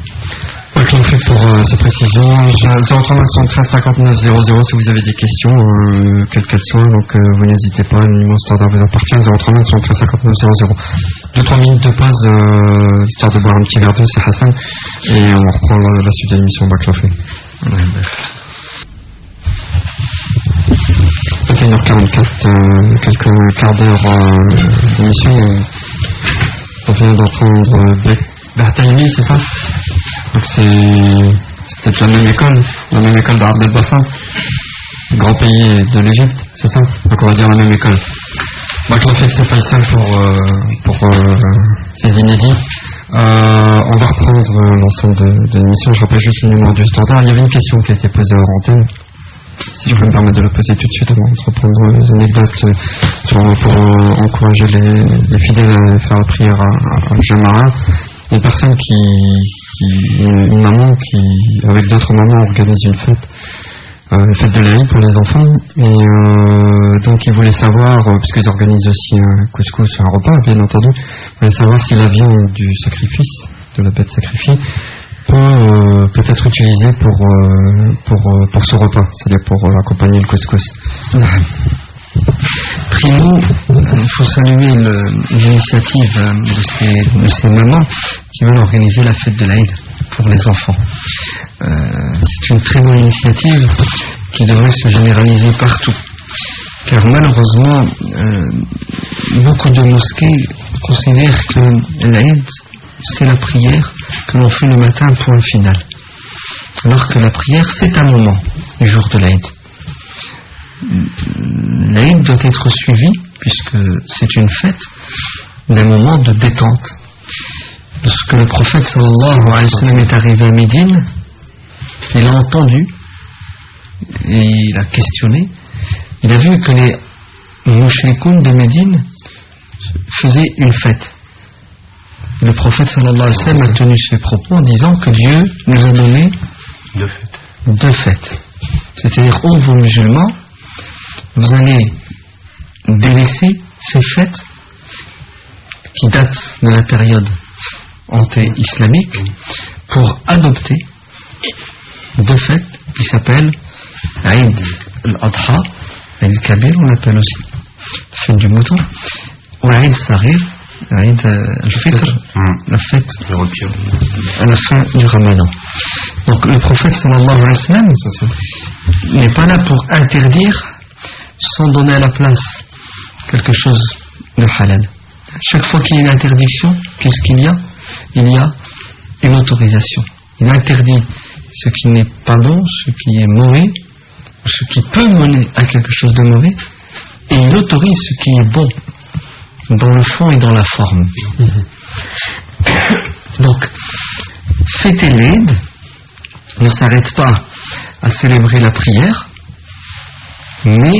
Ok, on fait pour euh, ces précisions. zéro trois soixante-treize cinquante-neuf zéro zéro si vous avez des questions, euh, quelles qu'elles soient, donc euh, vous n'hésitez pas, le numéro standard vous appartient, zéro trois soixante-treize cinquante-neuf zéro zéro. deux trois minutes de pause, euh, histoire de boire un petit verre d'eau, c'est Hassan, et on reprend la, la suite de l'émission Baclofé. vingt et une heures quarante-quatre, euh, quelques quarts d'heure euh, d'émission, euh, on vient d'entendre euh, Bertaimi, c'est ça? Donc c'est, c'est peut-être la même école, la même école d'Abdel Bassin, grand pays de l'Égypte, c'est ça? Donc on va dire la même école. Donc le fait que c'est pas simple pour, euh, pour euh, ces inédits. Euh, on va reprendre euh, l'ensemble de, de l'émission, je rappelle juste le numéro du standard. Il y avait une question qui a été posée hors antenne. Si je peux me permettre de le poser tout de suite avant de reprendre les anecdotes euh, sur, pour euh, encourager les, les fidèles à faire la prière à, à, à Jamara. Une personne qui, qui une, une maman qui, avec d'autres mamans, organise une fête, euh, une fête de l'Aïd pour les enfants, et euh, donc ils voulaient savoir, euh, puisqu'ils organisent aussi un couscous, un repas, bien entendu, ils voulaient savoir si la viande du sacrifice, de la bête sacrifiée, peut euh, peut être utilisée pour euh, pour euh, pour ce repas, c'est-à-dire pour euh, accompagner le couscous. Primo, il faut saluer l'initiative de ces, de ces mamans qui veulent organiser la fête de l'Aïd pour les enfants. Euh, c'est une très bonne initiative qui devrait se généraliser partout. Car malheureusement, euh, beaucoup de mosquées considèrent que l'Aïd, c'est la prière que l'on fait le matin, point final. Alors que la prière, c'est un moment du jour de l'Aïd. L'Aïd doit être suivi, puisque c'est une fête, d'un moment de détente. Lorsque le prophète sallallahu alayhi wa sallam est arrivé à Médine, il a entendu et il a questionné. Il a vu que les mouchrikoun de Médine faisaient une fête. Le prophète sallallahu alayhi wa sallam a tenu ses propos en disant que Dieu nous a donné deux fêtes. Deux fêtes. C'est-à-dire, ô vous musulmans, vous allez délaisser ces fêtes qui datent de la période anté-islamique pour adopter deux fêtes qui s'appellent Aïd al-Adha, Aïd al-Kabir, on l'appelle aussi fête du mouton, ou Aïd al-Saghir, Aïd al-Fitr, la fête à la fin du Ramadan. Donc le prophète sallallahu alayhi wa sallam n'est pas là pour interdire sans donner à la place quelque chose de halal. Chaque fois qu'il y a une interdiction, qu'est-ce qu'il y a? Il y a une autorisation. Il interdit ce qui n'est pas bon, ce qui est mauvais, ce qui peut mener à quelque chose de mauvais, et il autorise ce qui est bon dans le fond et dans la forme. Donc, fêter l'Aïd ne s'arrête pas à célébrer la prière, mais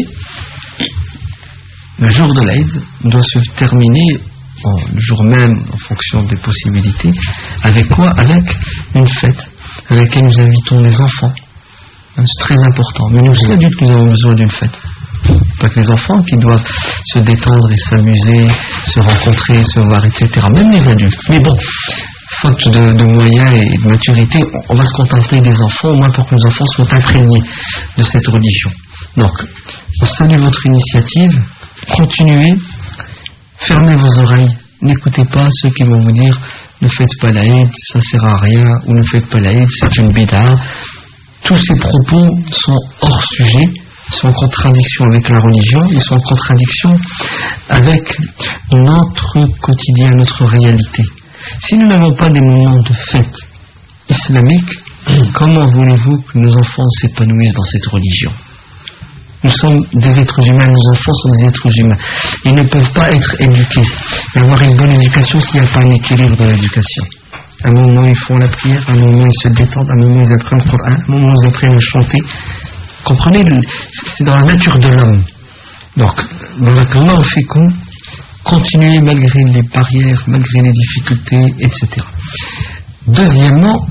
le jour de l'Aïd doit se terminer bon, le jour même en fonction des possibilités. Avec quoi? Avec une fête à laquelle nous invitons les enfants. C'est très important. Mais nous aussi adultes, nous avons besoin d'une fête. Pas que les enfants qui doivent se détendre et s'amuser, se rencontrer, se voir, et cetera. Même les adultes. Mais bon, faute de, de moyens et de maturité, on va se contenter des enfants, au moins pour que nos enfants soient imprégnés de cette religion. Donc, on salue votre initiative. Continuez, fermez vos oreilles, n'écoutez pas ceux qui vont vous dire ne faites pas l'Aïd, ça sert à rien, ou ne faites pas l'Aïd, c'est une bid'a. Tous ces propos sont hors sujet, sont en contradiction avec la religion, ils sont en contradiction avec notre quotidien, notre réalité. Si nous n'avons pas des moments de fête islamique, comment voulez-vous que nos enfants s'épanouissent dans cette religion? Nous sommes des êtres humains, nos enfants sont des êtres humains. Ils ne peuvent pas être éduqués et avoir une bonne éducation s'il n'y a pas un équilibre dans l'éducation. À un moment ils font la prière, à un moment ils se détendent, à un moment ils apprennent le Coran, à un moment ils apprennent à chanter. Comprenez, c'est dans la nature de l'homme. Donc, barakallahu fikum, continuez malgré les barrières, malgré les difficultés, et cetera. Deuxièmement,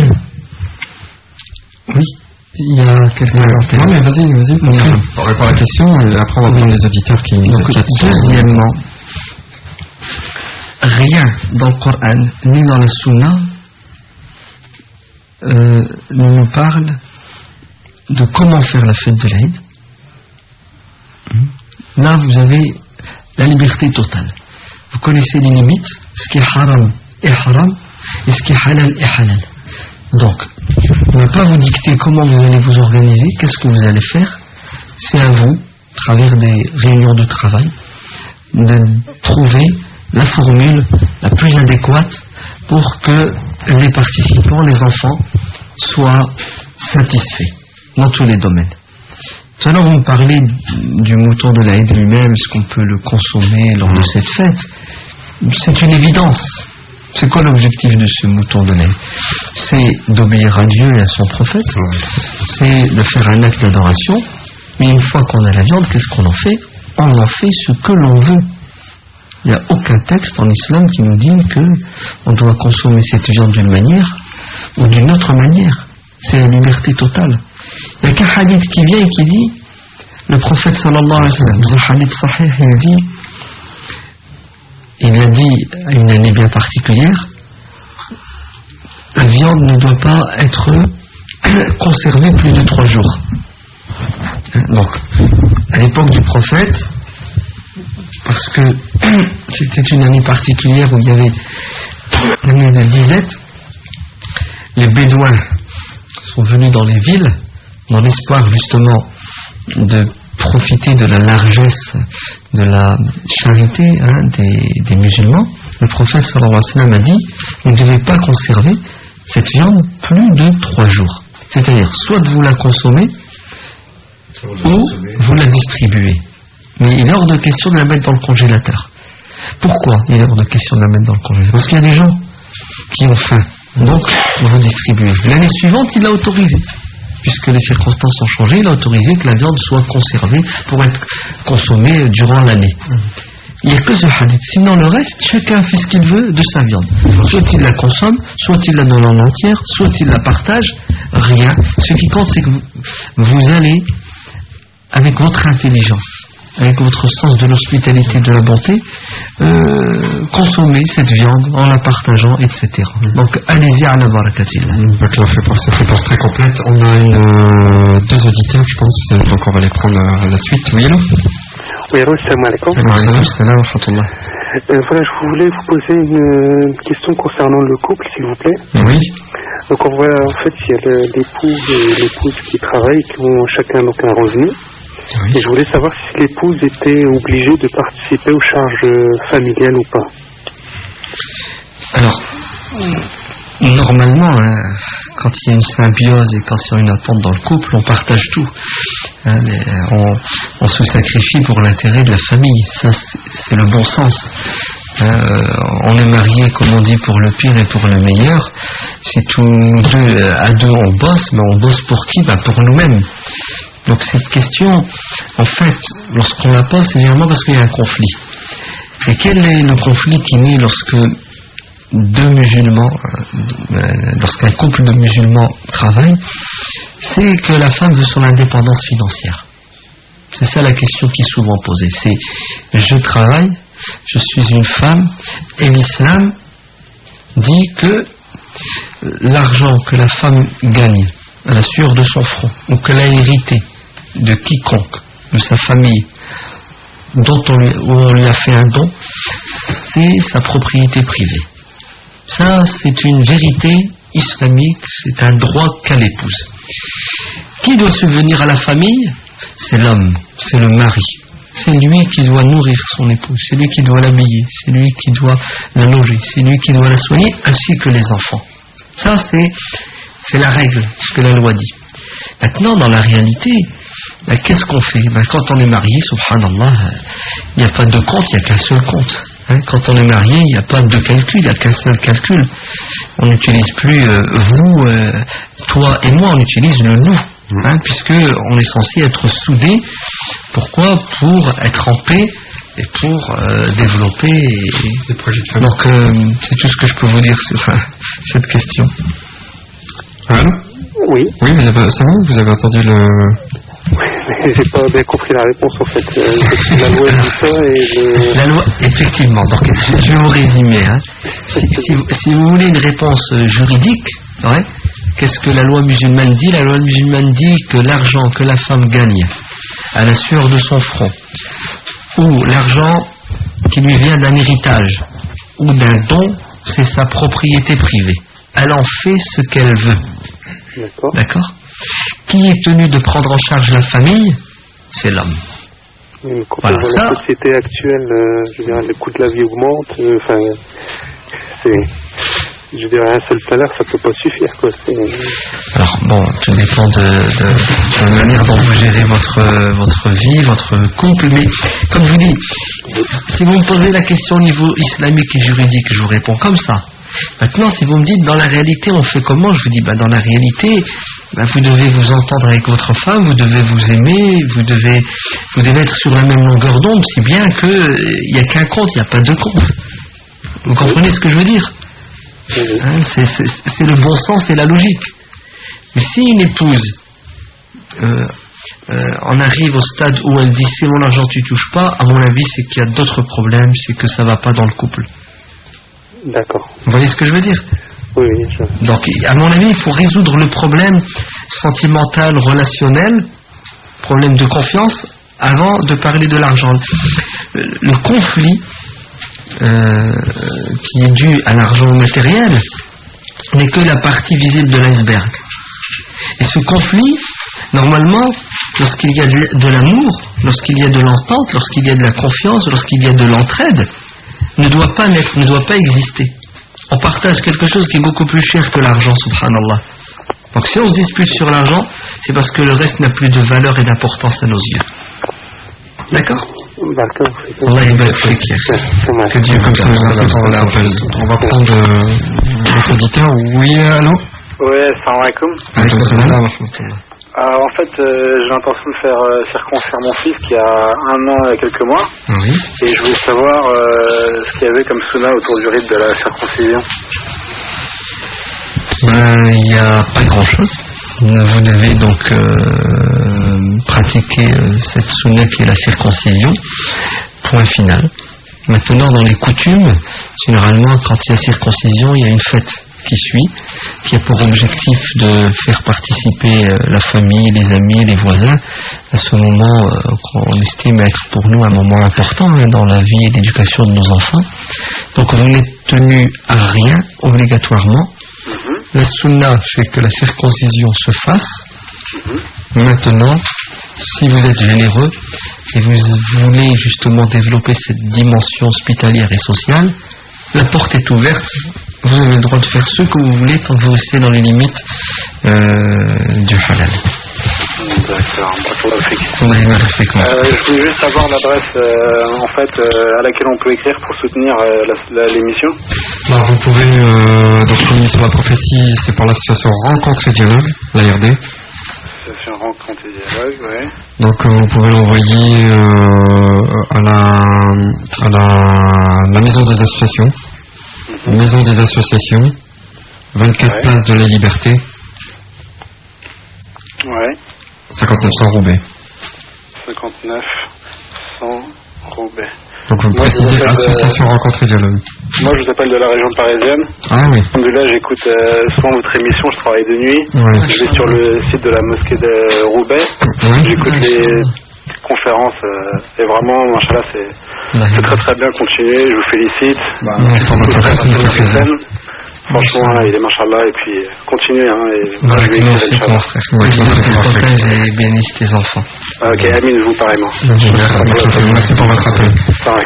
oui. Il y a quelqu'un à l'antenne. Non mais vas-y, vas-y. On répond à la question et après on va prendre les auditeurs qui... Donc, deuxièmement, rien dans le Coran ni dans la Sunna euh, ne nous parle de comment faire la fête de l'Aïd. Là vous avez la liberté totale. Vous connaissez les limites, ce qui est haram est haram et ce qui est halal est halal. Donc, on ne va pas vous dicter comment vous allez vous organiser, qu'est-ce que vous allez faire. C'est à vous, à travers des réunions de travail, de trouver la formule la plus adéquate pour que les participants, les enfants, soient satisfaits dans tous les domaines. Tout à l'heure, vous me parlez du mouton de l'Aïd lui-même, est-ce qu'on peut le consommer lors de cette fête? C'est une évidence. C'est quoi l'objectif de ce mouton de l'Aïd? C'est d'obéir à Dieu et à son prophète, c'est de faire un acte d'adoration, mais une fois qu'on a la viande, qu'est-ce qu'on en fait? On en fait ce que l'on veut. Il n'y a aucun texte en islam qui nous dit qu'on doit consommer cette viande d'une manière ou d'une autre manière. C'est la liberté totale. Il n'y a qu'un hadith qui vient et qui dit, le prophète sallallahu alayhi wa sallam, dans un hadith sahih, il dit, il a dit à une année bien particulière, la viande ne doit pas être conservée plus de trois jours. Donc, à l'époque du prophète, parce que c'était une année particulière où il y avait l'année de disette. Les Bédouins sont venus dans les villes dans l'espoir justement de profiter de la largesse, de la charité hein, des, des musulmans. Le prophète sallallahu alayhi wa sallam a dit: vous ne devez pas conserver cette viande plus de trois jours. C'est-à-dire, soit vous la consommez, ou vous la distribuez. Mais il est hors de question de la mettre dans le congélateur. Pourquoi il est hors de question de la mettre dans le congélateur? Parce qu'il y a des gens qui ont faim. Donc, vous distribuez. L'année suivante, il l'a autorisé. Puisque les circonstances ont changé, il a autorisé que la viande soit conservée pour être consommée durant l'année. Il n'y a que ce hadith. Sinon, le reste, chacun fait ce qu'il veut de sa viande. Soit il la consomme, soit il la donne en entière, soit il la partage. Rien. Ce qui compte, c'est que vous, vous allez, avec votre intelligence, avec votre sens de l'hospitalité, de la bonté, euh, consommer cette viande en la partageant, et cetera. Donc, allez-y à la barakatillah. Donc là, c'est une réponse très complète. On a une, euh, deux auditeurs, je pense, donc on va les prendre à la suite. Oui, allô? Oui, allô, salam alaikum. Salam alaikum. Euh, voilà, je voulais vous poser une question concernant le couple, s'il vous plaît. Oui. Donc, on voit, en fait, il y a l'époux et l'épouse qui travaillent, qui ont chacun donc un revenu. Oui. Et je voulais savoir si l'épouse était obligée de participer aux charges familiales ou pas. Alors, normalement, hein, quand il y a une symbiose et quand il y a une attente dans le couple, on partage tout. Hein, on, on se sacrifie pour l'intérêt de la famille. Ça, c'est, c'est le bon sens. Euh, on est marié, comme on dit, pour le pire et pour le meilleur. Si tous deux, à deux, on bosse, mais on bosse pour qui? Ben, pour nous-mêmes. Donc cette question, en fait, lorsqu'on la pose, c'est généralement parce qu'il y a un conflit. Et quel est le conflit qui naît lorsque deux musulmans, euh, lorsqu'un couple de musulmans travaille? C'est que la femme veut son indépendance financière. C'est ça la question qui est souvent posée. C'est: je travaille, je suis une femme, et l'islam dit que l'argent que la femme gagne à la sueur de son front, ou qu'elle a hérité de quiconque, de sa famille, dont on lui, où on lui a fait un don, c'est sa propriété privée. Ça, c'est une vérité islamique, c'est un droit qu'a l'épouse. Qui doit subvenir à la famille? C'est l'homme, c'est le mari. C'est lui qui doit nourrir son épouse, c'est lui qui doit l'habiller, c'est lui qui doit la loger, c'est lui qui doit la soigner, ainsi que les enfants. Ça, c'est, c'est la règle, ce que la loi dit. Maintenant, dans la réalité, ben, qu'est-ce qu'on fait? Ben, quand on est marié, subhanallah, il n'y a pas de compte, il n'y a qu'un seul compte. Hein, quand on est marié, il n'y a pas de calcul, il n'y a qu'un seul calcul. On n'utilise plus euh, vous, euh, toi et moi, on utilise le nous. Hein, puisque on est censé être soudés. Pourquoi? Pour être en paix et pour euh, développer et... des projets de famille. Donc euh, c'est tout ce que je peux vous dire sur euh, cette question. Allô? Oui. Oui, vous avez, c'est bon, vous avez entendu le... Oui, j'ai pas bien compris la réponse en fait. Euh, la loi dit ça et le... La loi, effectivement. Donc je vais vous résumer. Hein. Si, si, vous, si vous voulez une réponse juridique, ouais, qu'est-ce que la loi musulmane dit? La loi musulmane dit que l'argent que la femme gagne à la sueur de son front, ou l'argent qui lui vient d'un héritage ou d'un don, c'est sa propriété privée. Elle en fait ce qu'elle veut. D'accord. D'accord. Qui est tenu de prendre en charge la famille? C'est l'homme. Oui, mais quand voilà, on voit ça... la société actuelle, euh, je veux dire, le coût de la vie augmente. Enfin, euh, c'est... Je dirais, un seul salaire, ça peut pas suffire, quoi. C'est... Alors, bon, tout dépend de, de, de la manière dont vous gérez votre, votre vie, votre couple, mais, comme je vous dis, si vous me posez la question au niveau islamique et juridique, je vous réponds comme ça. Maintenant, si vous me dites, dans la réalité, on fait comment? Je vous dis, bah, dans la réalité, bah, vous devez vous entendre avec votre femme, vous devez vous aimer, vous devez, vous devez être sur la même longueur d'onde, si bien que il n'y a qu'un compte, il n'y a pas deux comptes. Vous comprenez ce que je veux dire? Hein, c'est, c'est, c'est le bon sens et la logique. Mais si une épouse euh, euh, en arrive au stade où elle dit c'est mon argent, tu touches pas, à mon avis c'est qu'il y a d'autres problèmes, c'est que ça va pas dans le couple. D'accord. Vous voyez ce que je veux dire? Oui, oui. Je... Donc à mon avis il faut résoudre le problème sentimental, relationnel, problème de confiance, avant de parler de l'argent. Le, le conflit, euh, qui est due à l'argent matériel n'est que la partie visible de l'iceberg. Et ce conflit, normalement, lorsqu'il y a de, de l'amour, lorsqu'il y a de l'entente, lorsqu'il y a de la confiance, lorsqu'il y a de l'entraide, ne doit pas naître, ne doit pas exister. On partage quelque chose qui est beaucoup plus cher que l'argent, subhanallah. Donc si on se dispute sur l'argent, c'est parce que le reste n'a plus de valeur et d'importance à nos yeux. D'accord ? D'accord. Allah est bien fait. Que Dieu comme ça nous appelle. On va prendre euh, notre auditeur. Oui, allô ? Oui, salam alaikum. Alaykoum salam wa rahmatullah. Euh, en fait, euh, j'ai l'intention de faire euh, circoncire mon fils qui a un an et quelques mois. Oui. Et je voulais savoir euh, ce qu'il y avait comme sunna autour du rite de la circoncision. Ben, il n'y a pas grand-chose. Vous devez donc euh, pratiquer euh, cette sunna qui est la circoncision. Point final. Maintenant, dans les coutumes, généralement, quand il y a circoncision, il y a une fête qui suit, qui a pour objectif de faire participer euh, la famille, les amis, les voisins à ce moment euh, qu'on estime être pour nous un moment important hein, dans la vie et l'éducation de nos enfants. Donc vous n'êtes tenu à rien obligatoirement. Mm-hmm. La sunna fait que la circoncision se fasse. Mm-hmm. Maintenant, si vous êtes généreux et vous voulez justement développer cette dimension hospitalière et sociale, la porte est ouverte. Vous avez le droit de faire ce que vous voulez tant que vous restez dans les limites euh, du halal. D'accord, On arrive à le faire comment euh, Je voulais juste savoir l'adresse euh, en fait euh, à laquelle on peut écrire pour soutenir euh, la, la, l'émission. Alors, vous pouvez, euh, donc l'émission La Prophétie, c'est par l'association Rencontre et Dialogue, la R D. L'association Rencontre et Dialogue, oui. Donc euh, vous pouvez l'envoyer euh, à, la, à la, la maison des associations. Maison des associations, vingt-quatre ouais. Place de la Liberté, ouais. cinquante-neuf cent Roubaix. cinquante-neuf cent Roubaix. Donc vous précisez Association de... Rencontre et Dialogue. Moi je vous appelle de la région parisienne. Ah oui. Là j'écoute euh, souvent votre émission, je travaille de nuit. Ouais. Je vais sur le site de la mosquée de Roubaix. Ouais. J'écoute les conférences euh, et vraiment, machallah, c'est... C'est très très bien, continuez, je vous félicite. Bah, ouais, franchement, il est machallah, et puis continuez. Hein, et bah, je vais merci mon frère. Oui, protège et bénisse tes enfants. Ah, ok, Amine, vous pareillement. Merci pour votre appel. Pareil.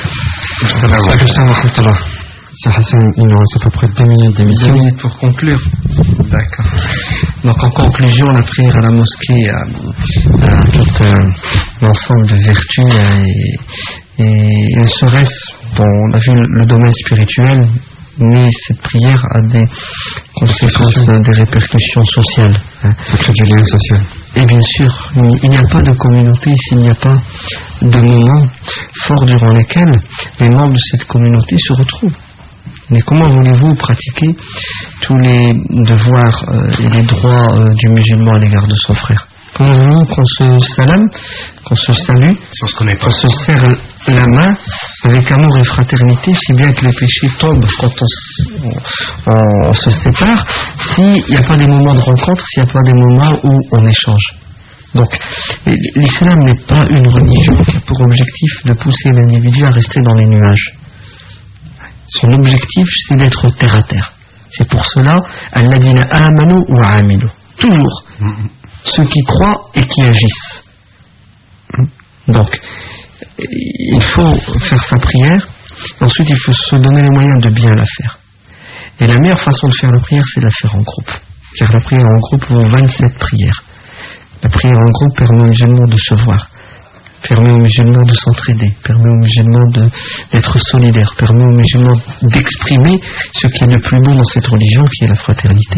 C'est Hassan, il nous reste à peu près deux minutes d'émission. Deux minutes pour conclure. D'accord. Donc en conclusion, la prière à la mosquée a, a tout un ensemble de vertus et, et ne serait-ce, bon, on a vu le domaine spirituel, mais cette prière a des conséquences, des répercussions sociales. Hein. Ça crée du lien social. Et bien sûr, il n'y a pas de communauté s'il n'y a pas de moments forts durant lesquels les membres de cette communauté se retrouvent. Mais comment voulez-vous pratiquer tous les devoirs euh, et les droits euh, du musulman à l'égard de son frère? Comment voulez-vous qu'on se salame, qu'on se salue, si on se connaît pas, qu'on se serre la main avec amour et fraternité, si bien que les péchés tombent quand on, on, on se sépare, s'il n'y a pas des moments de rencontre, s'il n'y a pas des moments où on échange? Donc, l'islam n'est pas une religion qui a pour objectif de pousser l'individu à rester dans les nuages. Son objectif, c'est d'être terre à terre. C'est pour cela, alladina amanu wa amilu. Toujours. Mm-hmm. Ceux qui croient et qui agissent. Donc, il faut faire sa prière, et ensuite il faut se donner les moyens de bien la faire. Et la meilleure façon de faire la prière, c'est de la faire en groupe. Car la prière en groupe vaut vingt-sept prières. La prière en groupe permet aux musulmans de se voir, permet aux musulmans de s'entraider, permet aux musulmans de, d'être solidaires, permet aux musulmans d'exprimer ce qui est le plus beau dans cette religion, qui est la fraternité.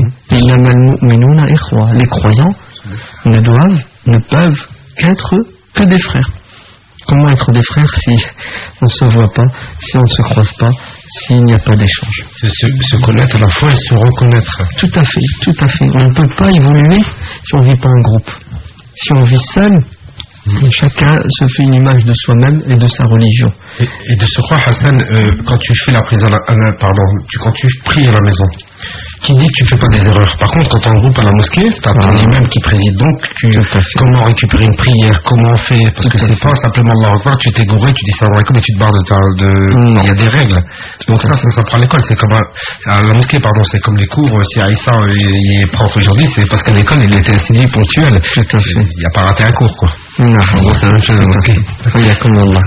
Les croyants ne doivent, ne peuvent qu'être que des frères. Comment être des frères si on ne se voit pas, si on ne se croise pas, s'il n'y a pas d'échange? C'est se, se connaître à la fois et se reconnaître. Tout à fait, tout à fait. On ne peut pas évoluer si on ne vit pas en groupe. Si on vit seul, mmh. chacun se fait une image de soi-même et de sa religion. Et, et de ce quoi, Hassan, euh, quand tu fais la prise à la, à la pardon, tu, quand tu pries à la maison, qui dit que tu fais pas des erreurs. Par contre, quand tu es en groupe à la mosquée, tu as ton imam qui préside, donc tu, comment récupérer une prière, comment on fait, parce que c'est pas simplement Allah Akbar, tu t'es gouré, tu dis ça dans l'école et tu te barres de ta, de, il y a des règles. Donc ça, ça s'apprend à l'école, c'est comme à, à la mosquée, pardon, c'est comme les cours, si Aïssa il est prof aujourd'hui, c'est parce qu'à l'école il était assidu ponctuel. Il n'y a pas raté un cours, quoi. Non, c'est la même chose. Il y a comme Allah.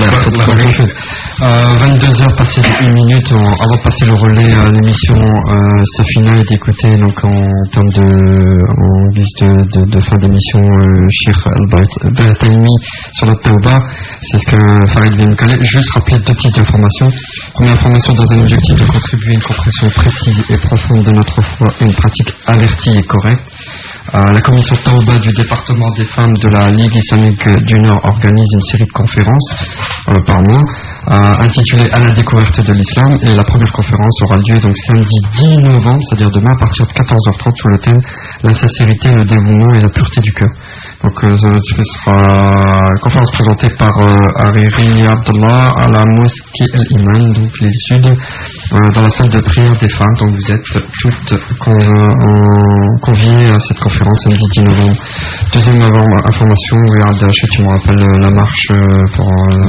vingt-deux heures passées une minute, on, avant de passer le relais à l'émission euh, Safina et d'écouter donc en termes de en guise de, de, de fin d'émission euh, Cheikh Al-Barataimi sur notre Tauba, c'est ce que Farid vient de caler. Juste rappeler deux petites informations. Première information, dans un objectif de contribuer à une compréhension précise et profonde de notre foi, une pratique avertie et correcte. Euh, la commission Tauba du département des femmes de la Ligue islamique du Nord organise une série de conférences euh, par mois euh, intitulée À la découverte de l'islam, et la première conférence aura lieu donc samedi dix novembre, c'est-à-dire demain à partir de quatorze heures trente sous le thème La sincérité, le dévouement et la pureté du cœur. Donc euh, ce sera une conférence présentée par euh, Hariri Abdallah à la mosquée El Iman, donc l'île sud, euh, dans la salle de prière des femmes. Donc vous êtes toutes con, euh, conviées à cette conférence samedi dix novembre. Deuxième information, regarde, tu me rappelles la marche euh, pour euh,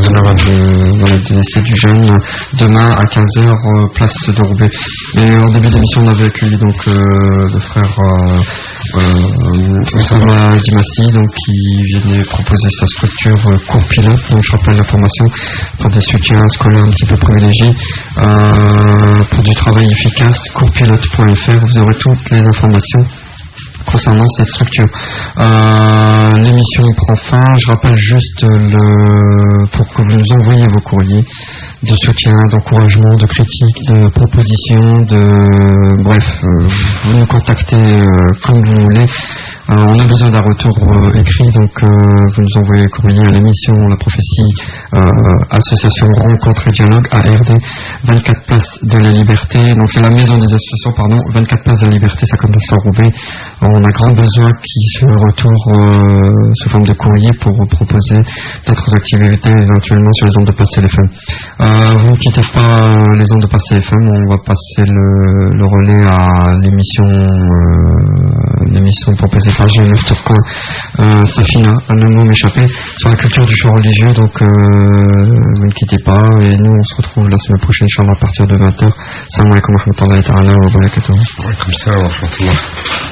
le décès du jeune demain à quinze heures, euh, place de Roubaix. Et en début d'émission on avait accueilli donc euh, le frère euh, euh, Osama Dimassi, donc qui venait proposer sa structure euh, cours pilote. Donc je rappelle l'information pour des soutiens scolaires un petit peu privilégiés, euh, pour du travail efficace, courspilote point f r. Vous aurez toutes les informations concernant cette structure. Euh, l'émission prend fin. Je rappelle juste le, pour que vous nous envoyiez vos courriers de soutien, d'encouragement, de critique, de propositions, de bref, euh, vous nous contactez euh, comme vous voulez. Euh, on a besoin d'un retour euh, écrit, donc euh, vous nous envoyez un courrier à l'émission La Prophétie, euh, Association Rencontre et Dialogue, A R D, vingt-quatre Place de la Liberté. Donc c'est la maison des associations, pardon, vingt-quatre Place de la Liberté, cinquante-neuf cent Roubaix. On a grand besoin qu'il se retourne euh, sous forme de courrier pour vous proposer d'autres activités éventuellement sur les ondes de Passe T F M. Euh, vous ne quittez pas euh, les ondes de Passe T F M, on va passer le, le relais à l'émission euh, l'émission proposée par G neuf Turco, euh, Safina, un mot m'échappé, sur la culture du choix religieux. Donc euh, vous ne quittez pas, et nous on se retrouve la semaine prochaine Inch'Allah à partir de vingt heures. Salam alaikum wa rahmatullahi ta'ala wa barakatuh. Comme ça, wa rahmatullah.